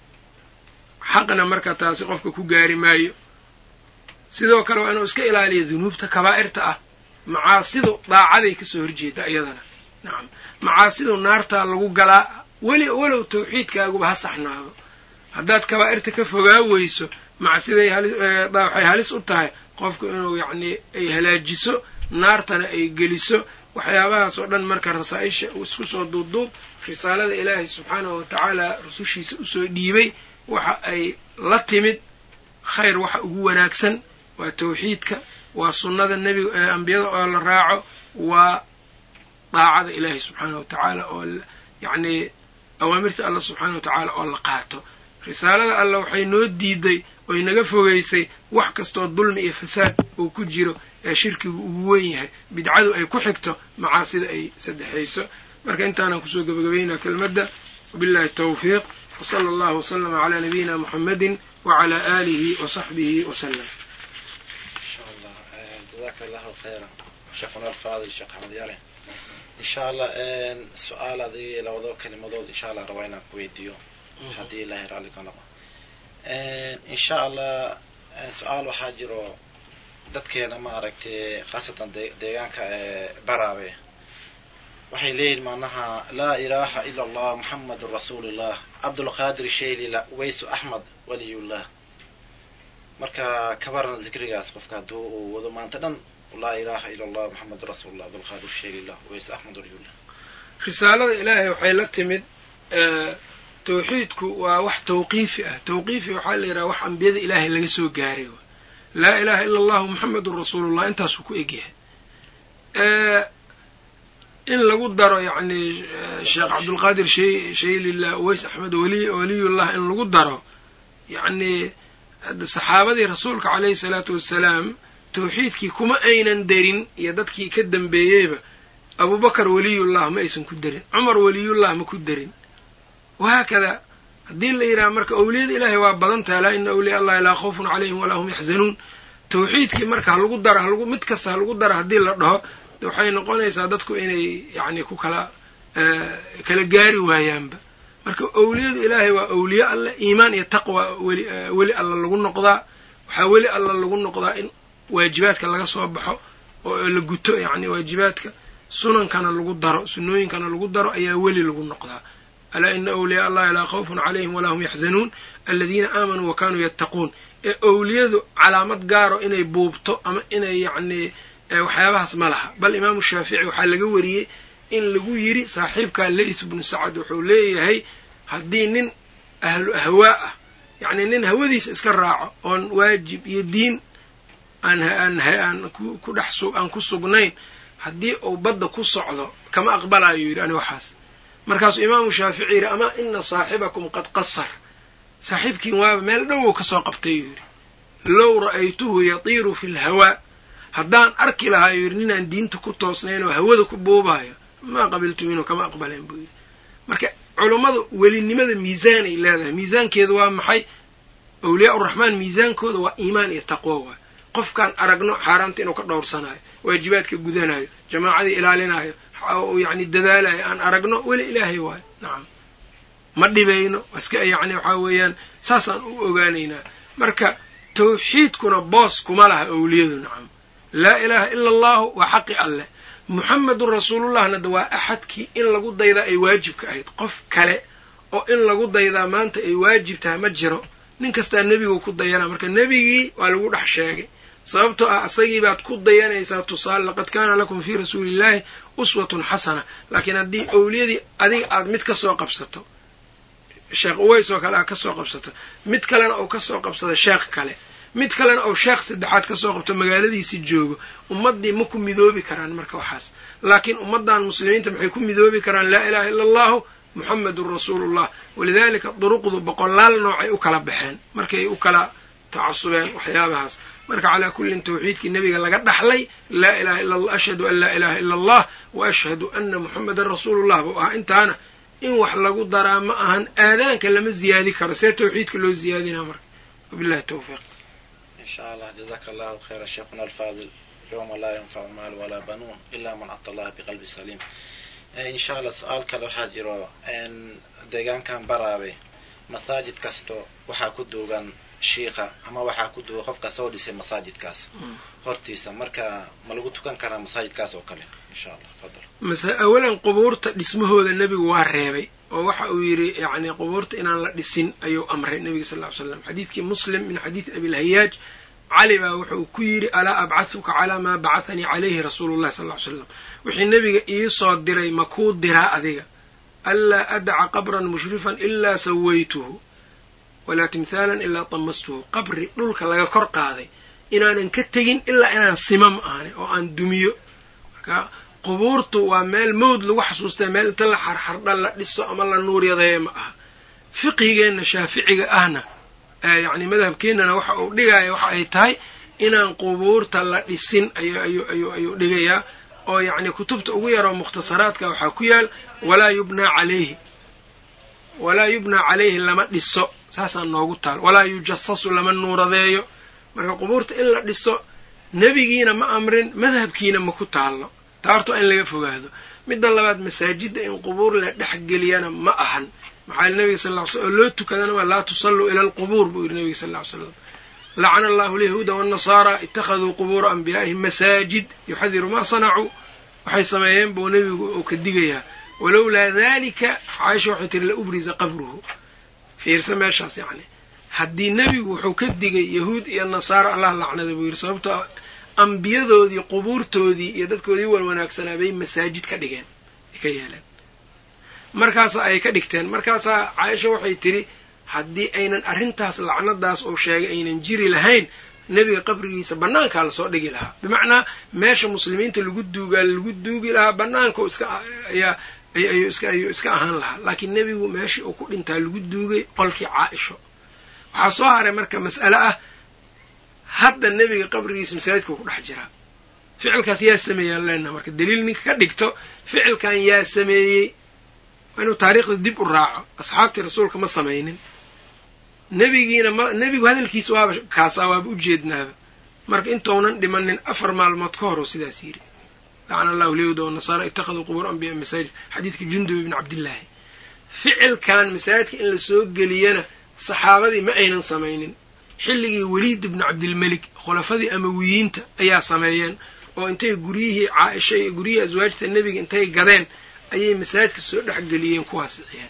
Speaker 1: xaqna marka taasi qofka ku gaari maayo sidoo kale waa inuu iska ilaaliyo dunuubta kabaa'irta ah macaasidu daacaday kasoo horjeeda iyadana nacam macaasidu naartaa lagu galaa weli walow tawxiidkaaguba ha saxnaado haddaad kabaa'irta ka fogaa weyso macsiday waxay halis u tahay qofku inuu yacnii ay halaajiso naartana ay geliso waxyaabahaas oo dhan marka rasaa-isha uu isku soo duubduub risaalada ilaahay subxaanahu watacaala rusushiisa usoo dhiibay waxa ay la timid khayr waxa ugu wanaagsan waa tawxiidka waa sunnada nebiga ambiyada oo la raaco waa daacada ilaahay subxaanahu watacaala oo yacnii awaamirta alla subxaanahu watacaala oo la qaato risaalada alla waxay noo diiday oy naga fogaysay wax kastoo dulmi iyo fasaad uu ku jiro ee shirkigu ugu weyn yahay bidcadu ay ku xigto macaasida ay saddexayso marka intaanaan kusoo gabagabaynaa kelmadda wabillahi tawfiiq وصلى الله وسلم على نبينا محمد وعلى آله وصحبه وسلم.
Speaker 2: إن شاء الله جزاك الله خيرا شيخنا الفاضل الشيخ أحمد يالي إن شاء الله السؤال هذه لو ذو كلمة ذو إن شاء الله روينا كويديو هذه الله يرالي كنبا إن شاء الله سؤال وحاجرو dadkeena ma aragtay khaasatan deegaanka baraabe waxay leeyihiin macnaha laa ilaaha ila allah muxammadun rasuulullah cabdulqaadir sheylila waysu axmed waliyullah marka kabaran zikrigaas qofka hadduu uu wado maanta dhan laa ilaaha ila allah muxammadun rasuulullah cabdulqaadir sheylila waysu axmed waliyullah risaalada ilaahay waxay la timid tawxiidku waa wax tawqiifi ah tawqiifi waxaa la yidhaha wax ambiyada ilaahay laga soo gaaray laa ilaaha ila allahu muxamedun rasuulullah intaasuu ku egyahay in lagu daro yacni sheekh cabdulqaadir shay shaylillah uways axmed wali waliyullah in lagu daro yacni saxaabadii rasuulka calayhi salaatu wassalaam tawxiidkii kuma aynan darin iyo dadkii ka dambeeyeyba
Speaker 1: abubakar weliyullah ma aysan ku darin cumar weliyullah ma ku darin wahaakada haddii la yidhaha marka awliyada ilaahay waa badan tahay laa ina awliya allahi laa khawfun calayhim walaa hum yaxzanuun tawxiidkii marka halagu daro halagu mid kasta halagu daro haddii la dhaho waxay noqonaysaa dadku inay yacni ku kala kala gaari waayaanba marka awliyadu ilaahay waa awliye alleh iimaan iyo taqwa weli weli alla lagu noqdaa waxaa weli alla lagu noqdaa in waajibaadka laga soo baxo oo la guto yacni waajibaadka sunankana lagu daro sunnooyinkana lagu daro ayaa weli lagu noqdaa alaa ina awliyaa allahi laa khawfun calayhim walaa hum yaxzanuun aladiina aamanuu wa kaanuu yattaquun ee awliyadu calaamad gaaro inay buubto ama inay yacni waxyaabahaas ma laha bal imaamu shaafici waxaa laga wariyey in lagu yidhi saaxiibkaa layth bnu sacad wuxuu leeyahay haddii nin ahlu ahwaa ah yacni nin hawadiisa iska raaco oon waajib iyo diin aan aan aan ku dhex aan ku sugnayn haddii uu badda ku socdo kama aqbalayo yidhi ani waxaas markaasuu imaamu shaafici yidhi ama ina saaxibakum qad qasar saaxiibkiin waaba meel dhowow ka soo qabtay yidhi low ra'aytuhu yatiiru fi lhawaa haddaan arki lahaa yidhi ninaan diinta ku toosnayn oo hawada ku buubaayo maa qabiltu minhu kama aqbalayn buu yidhi marka culummadu welinimada miisaanay leedahay miisaankeedu waa maxay awliyaa uraxmaan miisaankooda waa iimaan iyo taqwo waay qofkaan aragno xaaraanta inuu ka dhowrsanayo waajibaadka gudanayo jamaacadii ilaalinayo yacni dadaalayo aan aragno weli ilaahay waayo nacam ma dhibayno iska yacni waxaa weeyaan saasaan u ogaanaynaa marka tawxiidkuna boos kuma laha awliyadu nacam laa ilaaha ila allahu waa xaqi alleh muxamedun rasuulullahna da waa axadkii in lagu daydaa ay waajibka ahayd qof kale oo in lagu daydaa maanta ay waajib tahay ma jiro nin kastaa nebigu ku dayanaa marka nebigii waa lagu dhex sheegay sababtoo ah isagii baad ku dayanaysaa tusaale laqad kaana lakum fii rasuulillaahi uswatun xasana laakiin haddii awliyadii adiga aad mid ka soo qabsato sheekh uways oo kale aad ka soo qabsato mid kalena uu ka soo qabsado sheekh kale mid kalena ou sheekh saddexaad ka soo qabto magaaladiisii joogo ummaddii ma ku midoobi karaan marka waxaas laakiin ummaddan muslimiinta maxay ku midoobi karaan laa ilaaha ila allahu muxamedun rasuulullah walidaalika duruqdu boqolaal noocay u kala baxeen markay u kala tacasubeen waxyaabahaas marka calaa kullin tawxiidkii nebiga laga dhaxlay laa ilaha illa allah ashhadu an laa ilaha ila allah wa ashhadu anna muxamedan rasuulullah buu ahaa intaana in wax lagu daraa ma ahan aadaanka lama ziyaadi karo see tawxiidka loo ziyaadinaa marka wabillahi tawfiiq
Speaker 2: إن شاء الله جزاك الله خيرا شيخنا الفاضل يوم لا ينفع مال ولا بنون إلا من أتى الله بقلب سليم إن شاء الله سؤال كذا حاجرو إن ديجان كان برابي مساجد كاستو وحا كدوغان شيخة أما وحا كدو خف كسودي سي مساجد كاس هرتيسا مركا ملغوتو كان كان مساجد كاس وكله إن شاء الله تفضل
Speaker 1: مثلا أولا قبور اسمه هذا النبي واريبي ووحا ويري يعني قبورت إن لا دسين أيو أمر النبي صلى الله عليه وسلم حديث كي مسلم من حديث أبي الهياج علي وحو كيري ألا أبعثك على ما بعثني عليه رسول الله صلى الله عليه وسلم وحي النبي إيصاد دري مكود دراء ذيك ألا أدع قبرا مشرفا إلا سويته ولا تمثالا إلا طمسته قبري نلك لغا كرقاذي إن أنا نكتجين إلا أنا صمم أنا أو أن دميو qubuurtu waa meel mawd lagu xasuustay meel inta la xarxardha la dhiso ama la nuuryadeeyo ma aha fiqhigeenna shaaficiga ahna yacni madhabkeennana waxa uu dhigaya waxa ay tahay inaan qubuurta la dhisin ayu ayu ayu ayuu dhigayaa oo yacni kutubta ugu yaroo mukhtasaraadka waxaa ku yaal walaa yubnaa calayhi walaa yubnaa calayhi lama dhiso saasaan noogu taal walaa yujasasu lama nuuradeeyo marka qubuurta in la dhiso nebigiina ma amrin madhabkiina ma ku taallo taarto in laga fogaado midda labaad masaajidda in qubuur la dhex geliyana ma ahan maxaa nabiga sal ll ly slam oo loo tukadana waa laa tusalluu ila alqubuur buu yidhi nabiga sal ll ly slam lacana allahu alyahuuda waannasaara ittakhaduu qubuura anbiyaa'ihim masaajid yuxadiru maa sanacuu waxay sameeyeen buu nebigu uu ka digayaa walowlaa dalika caaisha waxay tiri la ubriza qabruhu fiirsa meeshaas yacni haddii nebigu wuxuu ka digay yahuud iyo nasaara allah lacnada buu yidhi sababtoo ambiyadoodii qubuurtoodii iyo dadkoodii wan wanaagsanaa bay masaajid ka dhigeen ka yeeleen markaasaa ay ka dhigteen markaasaa caaisha waxay tidhi haddii aynan arrintaas lacnadaas uu sheegay aynan jiri lahayn nebiga qabrigiisa bannaankaa lasoo dhigi lahaa bimacnaa meesha muslimiinta lagu duugaa lagu duugi lahaa bannaanka iska ayaa ayuu iska ayuu iska ahaan lahaa laakiin nebigu meeshii uu ku dhintaa lagu duugay qolkii caaisho waxaa soo haray marka mas'ale ah hadda nebiga qabrigiisa masaajidka ku dhex jiraa ficilkaas yaa sameeyaan leenaha marka daliil ninka ka dhigto ficilkan yaa sameeyey waa inuu taariikhda dib u raaco asxaabtii rasuulka ma samaynin nebigiina ma nebigu hadalkiisa waaba kaasaa waaba ujeednaaba marka intounan dhimanin afar maalmood ka hor oo sidaas yidhi lacana allahu lyahuuda wanasaara ittakhaduu qubuur anbiyaa masaajid xadiidka jundub ibni cabdillaahi ficilkan masaajidka in la soo geliyana saxaabadii ma aynan samaynin xilligii weliid ibni cabdilmelik khulafadii amawiyiinta ayaa sameeyeen oo intay guryihii caaisha iyo guryihii aswaajta nebiga intay gadeen ayay masaajidka soo dhexgeliyeen kuwaasixiyeen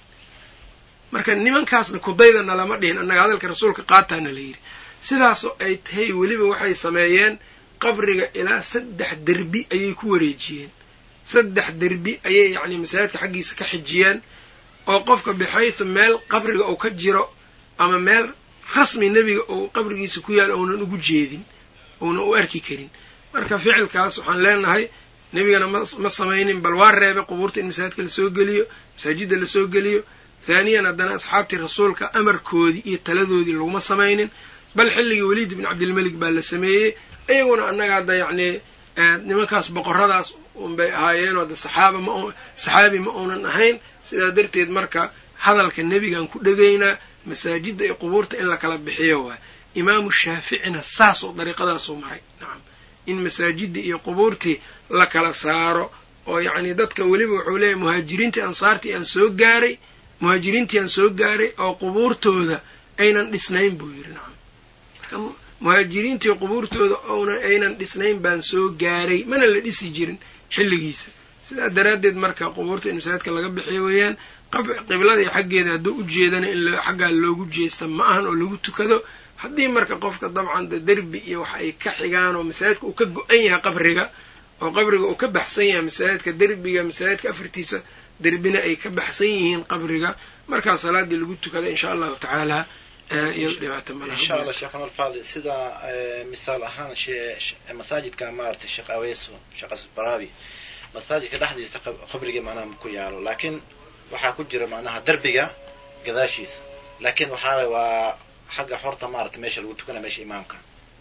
Speaker 1: marka nimankaasna kudaydana lama dhihin annaga hadalka rasuulka qaataana la yidhi sidaasoo ay tahay weliba waxay sameeyeen qabriga ilaa saddex derbi ayay ku wareejiyeen saddex derbi ayay yacni masaajidka xaggiisa ka xijiyeen oo qofka bixaysu meel qabriga uu ka jiro ama meel rasmi nebiga uu qabrigiisa ku yaalo uunan ugu jeedin uunan u arki karin marka ficilkaas waxaan leenahay nebigana ma ma samaynin bal waa reebay qubuurta in masaajidka lasoo geliyo masaajidda lasoo geliyo haaniyan haddana asxaabtii rasuulka amarkoodii iyo taladoodii laguma samaynin bal xilligii weliid ibn cabdilmelik baa la sameeyey iyaguna annaga hadda yacni nimankaas boqorradaas unbay ahaayeen hadda saxaaba ma saxaabi ma uunan ahayn sidaa darteed marka hadalka nebigaan ku dhegaynaa masaajidda iyo qubuurta in la kala bixiyo waay imaamu shaaficina saasoo dariiqadaasuu maray nacam in masaajidda iyo qubuurtii la kala saaro oo yacni dadka weliba wuxuu leeyahy muhaajiriintii ansaartii aan soo gaaray muhaajiriintii aan soo gaaray oo qubuurtooda aynan dhisnayn buu yidhi nacam muhaajiriintii qubuurtooda oona aynan dhisnayn baan soo gaaray mana la dhisi jirin xilligiisa sidaa daraaddeed marka qubuurta in masaajidka laga bixiyo weeyaan qibladii xaggeeda hadduu u jeedana in xaggaa loogu jeesta ma ahan oo lagu tukado haddii marka qofka dabcan derbi iyo wax ay ka xigaan oo masaajidka uu ka go-an yahay qabriga oo qabriga uu ka baxsan yahay masaajidka derbiga masaajidka afartiisa derbina ay ka baxsan yihiin qabriga markaa salaadii lagu tukada insha allahu tacaala iyado dhibaato malaha
Speaker 2: insha allah sheekhana alfaadil sida misaal ahaan masaajidka maaragtay sheekh aweeso sheekh asbarabi masaajidka dhexdiisa qabriga macnaha ma ku yaalo laakiin waxaa ku jira macnaha derbiga gadaashiisa laakiin waxaa waa xagga xorta maaragtay meesha lagu tukana meesha imaamka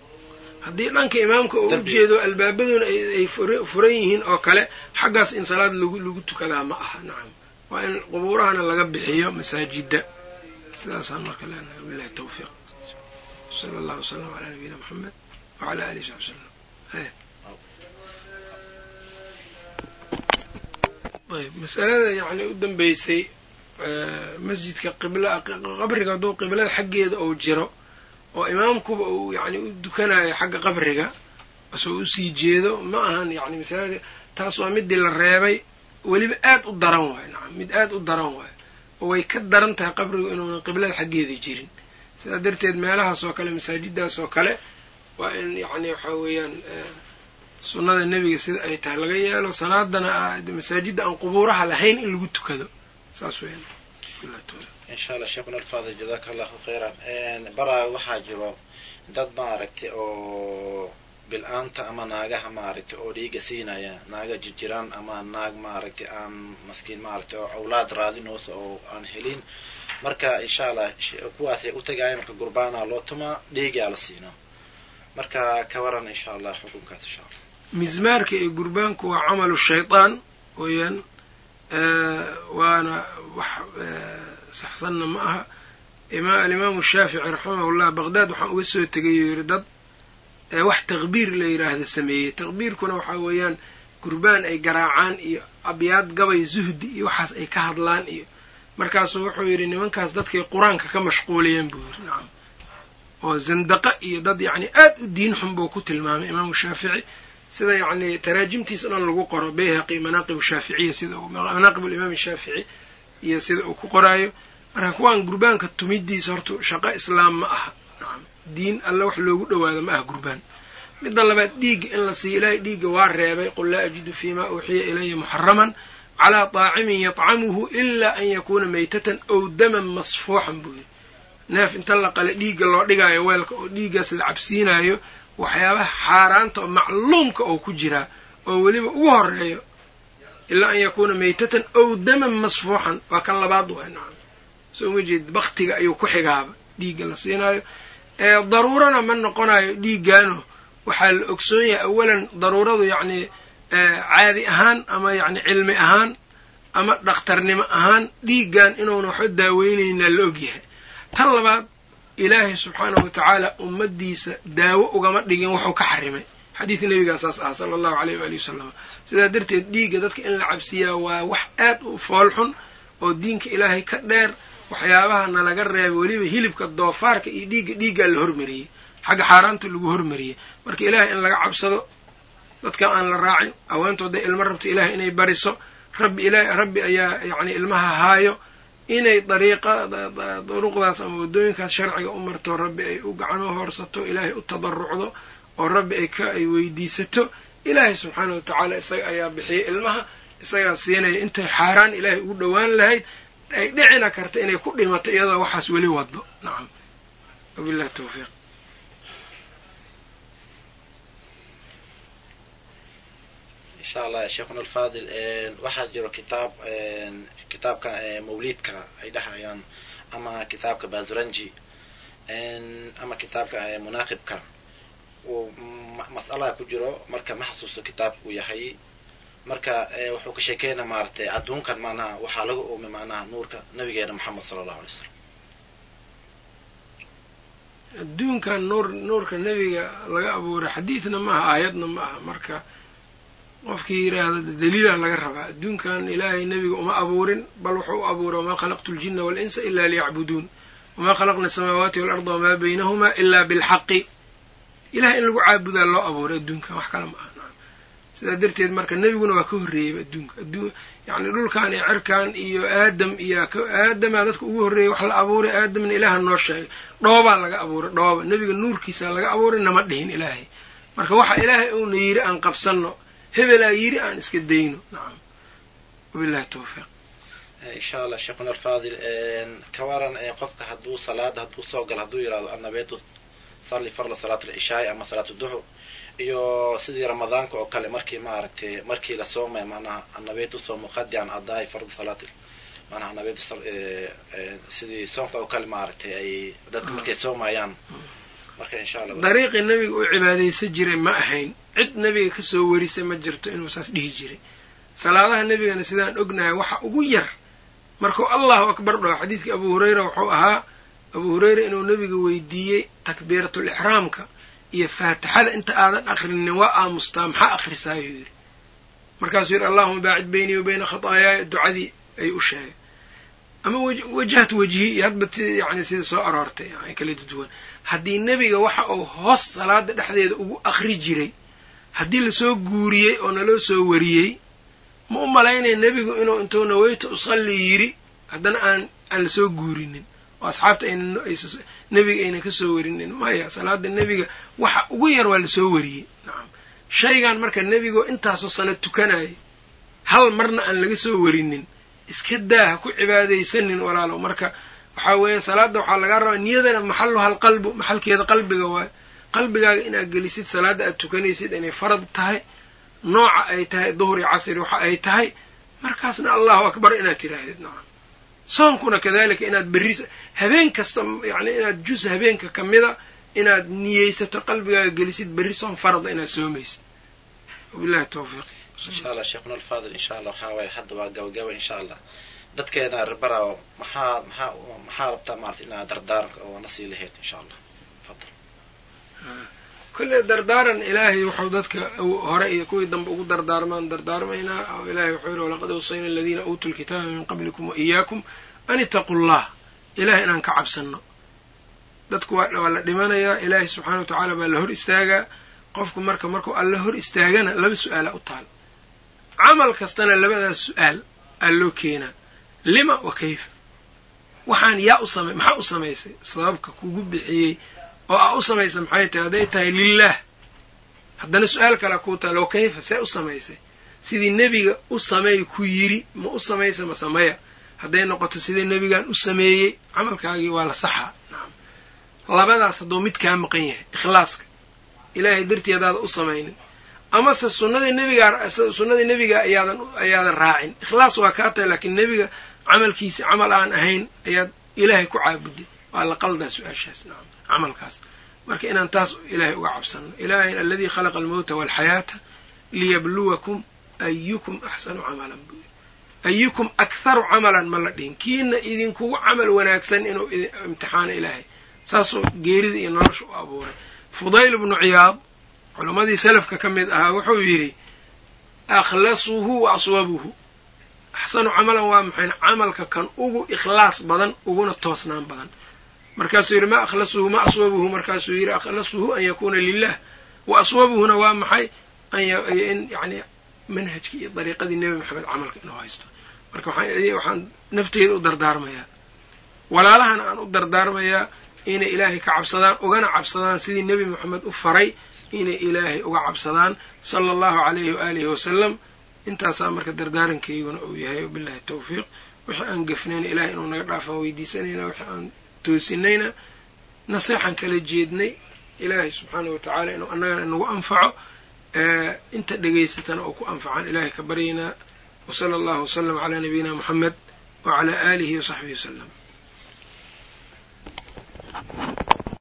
Speaker 1: haddii dhanka imaamka oo ujeedo albaabaduna ay furan yihiin oo kale xaggaas in salaad lagu lagu tukadaa ma aha nacam waa in qubuurahana laga bixiyo masaajidda sidaasaan marka leenahay wabillahi tawfiiq sala allahu wasalam calaa nabiyina moxamed wacala alihi saxbi salam ayb masalada yacni u dambeysay masjidka qibla qabriga hadduu qiblada xaggeeda ou jiro oo imaamkuba uu yacni u dukanayo xagga qabriga asoo usii jeedo ma ahan yacni masaajid taas waa midii la reebay weliba aad u daran waayo nacam mid aad u daran waayo oo way ka daran tahay qabrigu inuunan qiblada xaggeeda jirin sidaa darteed meelahaas oo kale masaajidaas oo kale waa in yacni waxaa weeyaan sunnada nebiga sida ay tahay laga yeelo salaadana masaajidda aan qubuuraha lahayn in lagu tukado saas weeyaan
Speaker 2: insha allah sheekhuna alfaadil jazaaka allahu khayran baraa waxaa jiro dad maaragtay oo bil-aanta ama naagaha maaragtay oo dhiiga siinaya naaga jirjiraan ama naag maaragtay aan maskiin maaragtay oo awlaad raadinoosa oo aan helin marka insha allah kuwaasay u tagaayan marka gurbaana loo tumaa dhiigaa la siino marka ka waran insha allah xukunkaas insha allah
Speaker 1: mizmaarka iyo gurbaanku waa camalu shaytaan weeyaan waana wax saxsanna ma aha alimaamu shaafici raximahullah baqdaad waxaan uga soo tegay uu yidhi dad wax takbiir la yidhaahda sameeyey takbiirkuna waxaa weeyaan gurbaan ay garaacaan iyo abyaad gabay zuhdi iyo waxaas ay ka hadlaan iyo markaasuu wuxuu yidhi nimankaas dadkay qur-aanka ka mashquuliyeen buu yidhi nacam oo zandaqa iyo dad yacni aad u diin xun buu ku tilmaamay imaamu shaafici sida yacni taraajimtiisa dhan lagu qoro bayhaqi manaaqib shaaficiya sida manaaqib alimaam shaafici iyo sida uu ku qoraayo marka kuwaan gurbaanka tumidiisa horta shaqo islaam ma aha nacam diin alla wax loogu dhawaado ma aha gurbaan midda labaad dhiigga in la siiyo ilaahay dhiigga waa reebay qul laa ajidu fiimaa uuxiya ilaya muxaraman calaa taacimin yatcamuhu ilaa an yakuuna maytatan ow daman masfuuxan buu yidhi neef inta la qale dhiigga loo dhigaayo weelka oo dhiiggaas la cabsiinayo waxyaabaha xaaraanta oo macluumka oo ku jiraa oo weliba ugu horeeyo ilaa an yakuuna maytatan ow daman masfuuxan waa kan labaad waay nacam soo ma jeed baktiga ayuu ku xigaaba dhiigga la siinaayo ee daruurana ma noqonayo dhiiggaano waxaa la ogsoon yahay awalan daruuradu yacni caadi ahaan ama yacni cilmi ahaan ama dhakhtarnimo ahaan dhiiggan inuuna waxba daaweynayna la ogyahay. tan labaad ilaahay subxaanahu watacaala ummaddiisa daawo ugama dhigin wuxuu ka xarimay. xadiidka nebigaa saas ah sala allahu alayh waali wasalam. sidaa darteed dhiigga dadka in la cabsiyaa waa wax aad u foolxun oo diinka ilaahay ka dheer. waxyaabaha na laga reebay weliba hilibka doofaarka iyo dhiigga dhiiggaa la hormariyey, xagga xaaraanta lagu hormariyey. marka ilaahay in laga cabsado, dadka aan la raacin. haweentooda ilmo rabto ilaahay inay bariso, rabbi ilaahay rabbi ayaa yacni ilmaha haayo, inay dariiqa duruqdaas ama waddooyinkaas sharciga u marto, rabbi ay u gacano hoorsato, ilaahay u tadarrucdo oo rabbi ay ka ay weydiisato. ilaahay subxaanahu watacaala isaga ayaa bixiyay ilmaha, isagaa siinaya. intay xaaraan ilaahay ugu dhowaan lahayd ay dhicina karta inay ku dhimato iyadoo waxaas weli wado. nacam, wabillahi tawfiiq.
Speaker 2: insha allah sheekhuna alfaadil, waxaa jiro kitaab kitaabka mawliidka ay dhahayaan, ama kitaabka bazuranji, ama kitaabka munaaqibka. mas'alaa ku jiro, marka ma xasuusto kitaabku yahay. marka wuxuu ka sheekeynaa maaragtay adduunkan maanaha waxaa laga oomay maanaha nuurka nabigeena moxamed sala allahu alay wasalam.
Speaker 1: adduunkan nuur nuurka nebiga laga abuuray xadiidna maaha, aayadna ma aha. marka qofkii yidhaahda daliilaa laga rabaa. adduunkan ilaahay nebiga uma abuurin, bal wuxuu u abuuray wamaa khalaqtu ljinna waalinsa ila liyacbuduun wamaa khalaqna asamaawaati waalarda wamaa baynahumaa ilaa bilxaqi. ilahay in lagu caabudaa loo abuuray adduunkan, wax kale ma aha. sidaa darteed marka nebiguna waa ka horreeyeyba adduunka adduun yacni dhulkan iyo cirkan iyo aadam iyo aadamaa dadka ugu horreeyey wax la abuuray. aadamna ilaaha noo sheegay dhoobaa laga abuuray, dhooba. nebiga nuurkiisaa laga abuuray, nama dhihin ilaahay. marka waxa ilaahay uuna yidhi aan qabsanno, hebelaa yidhi aan iska dayno. nacam, wabillahi tawfiiq.
Speaker 2: insha allah sheekhuna alfaadil, ka waran qofka hadduu salaada hadduu soo galo hadduu yidhahdo annabeetu salli farla salaatu alcishaai ama salaatu duxur, iyo sidii ramadaanka oo kale markii maaragtay markii la soomay maanaha annabeetu soomo qadi an adaai fard salaati, maanaha annabeetu sidii soonka oo kale maaragtay ay dadka markay soomayaan. marka insha allah
Speaker 1: dariiqii nebiga uu cibaadaysan jiray ma ahayn. cid nebiga ka soo warisay ma jirto inuu saas dhihi jiray. salaadaha nebigana sidaan ognahay waxa ugu yar markuu allahu akbar dhaho. xadiidkii abu hurayra wuxuu ahaa, abu hurayra inuu nebiga weydiiyey takbiiratul ixraamka iyo faatixada inta aadan akrinin waa aamustaa, maxaa akhrisaayuu yidhi. markaasuu yidhi allahuma baacid beynii wa bayna khataayaaya, ducadii ayuu u sheegay. ama wajahtu wajhi iyo hadba t yani sida soo aroortay yani kala duwan. haddii nebiga waxa uu hoos salaada dhexdeeda ugu akri jiray haddii lasoo guuriyey oo naloo soo wariyey, ma u malaynaya nebigu inuu intuu nawaytu usalli yidhi haddana aan aan lasoo guurinin oo asxaabta ayna nebiga aynan ka soo warinin. maya, salaada nebiga waxa ugu yar waa lasoo wariyey. nacam, shaygan marka nebigoo intaasoo sano tukanayay hal marna aan laga soo warinin, iska daa ha ku cibaadaysanin walaalow. marka waxaa weeye salaada waxaa lagaa rabaa niyadana maxaluha alqalbu, maxalkeeda qalbiga waayo. qalbigaaga inaad gelisid salaada aad tukanaysid inay farad tahay, nooca ay tahay duhur iyo casri waxa ay tahay, markaasna allahu akbar inaad tiraahdid. nacam, soonkuna kadalika inaad berri habeen kasta yani inaad jus habeenka kamida inaad niyeysato qalbigaaga gelisid berri soon farada inaad soomaysid. wabillahi tawfiiq.
Speaker 2: insha allah sheekhuna alfaadil, insha allah waxaa waaye hadda waa gabagaba. insha allah dadkeena ribara maxaa maxaa maxaa rabtaa maarata inaad dardaaranka oo na sii lahayd. insha allah fadal.
Speaker 1: kulle dardaaran ilaahay wuxuu dadka hore iyo kuwii dambe ugu dardaarmaan dardaarmaynaa. oo ilaahay wuxuu yidhi walaqad wasayna aladiina uutuu lkitaaba min qablikum wa iyaakum an ittaqu llah, ilahay inaan ka cabsanno. dadku waa la dhimanayaa, ilaahay subxaana wa tacaala baa la hor istaagaa. qofku marka markuu alla hor istaagana laba su-aala u taal. camal kastana labadaas su-aal aa loo keenaa, lima wa kayfa. waxaan yaa u samay maxaa u samaysay, sababka kugu bixiyey oo aa u samaysa maxay tahay. hadday tahay lilah, haddana su-aal kalea kuu taal wa kayfa, see u samaysay. sidii nebiga u sameey ku yidhi ma u samaysa ma sameya. hadday noqoto sidii nebigaan u sameeyey, camalkaagii waa la saxaa. nacam, labadaas hadduu mid kaa maqan yahay, ikhlaaska ilaahay dartii hadaada u samaynin, amase sunnadii nebigaa sunnadii nebiga ayaadan ayaadan raacin. ikhlaas waa kaa tahay, laakiin nebiga camalkiisi camal aan ahayn ayaad ilaahay ku caabuday, waa la qaldaa su-aashaas. nacam, camalkaas marka inaan taas ilaahay uga cabsano ilaahay alladii khalaqa almawta waalxayaata liyabluwakum ayukum axsanu camalan buu ayukum akharu camalan ma la dhihin kiina idinkugu camal wanaagsan inuu imtixaano ilaahay saasoo geerida iyo nolosha u abuuray fudayl ibnu ciyaad culammadii salafka ka mid ahaa wuxuu yidhi akhlasuhu wa aswabuhu axsanu camalan waa maxay camalka kan ugu ikhlaas badan uguna toosnaan badan markaasuu yidhi ma akhlasuhu ma aswabuhu markaasuu yidhi akhlasuhu an yakuuna lilah wa aswabuhuna waa maxay in yani manhajkii iyo dariiqadii nebi maxamed camalka inuu haysto marka waxaan nafteeda u dardaarmayaa walaalahana aan u dardaarmayaa inay ilaahay ka cabsadaan ugana cabsadaan sidii nebi moxamed u faray inay ilaahay uga cabsadaan sala allahu calayhi waaalihi wasalam intaasaa marka dardaarankayguna uu yahay wabillahi tawfiiq wixii aan gefnayna ilahay inuu naga dhaafaan weydiisanayna wixii aan toosinayna naseexan kala jeednay ilaahay subxaanahu watacaala inuu annagana nagu anfaco inta dhegaysatana oo ku anfacaan ilaahay ka baryaynaa wasala allahu wasalam calaa nabiyina moxamed wacalaa aalihi wasaxbihi wasalam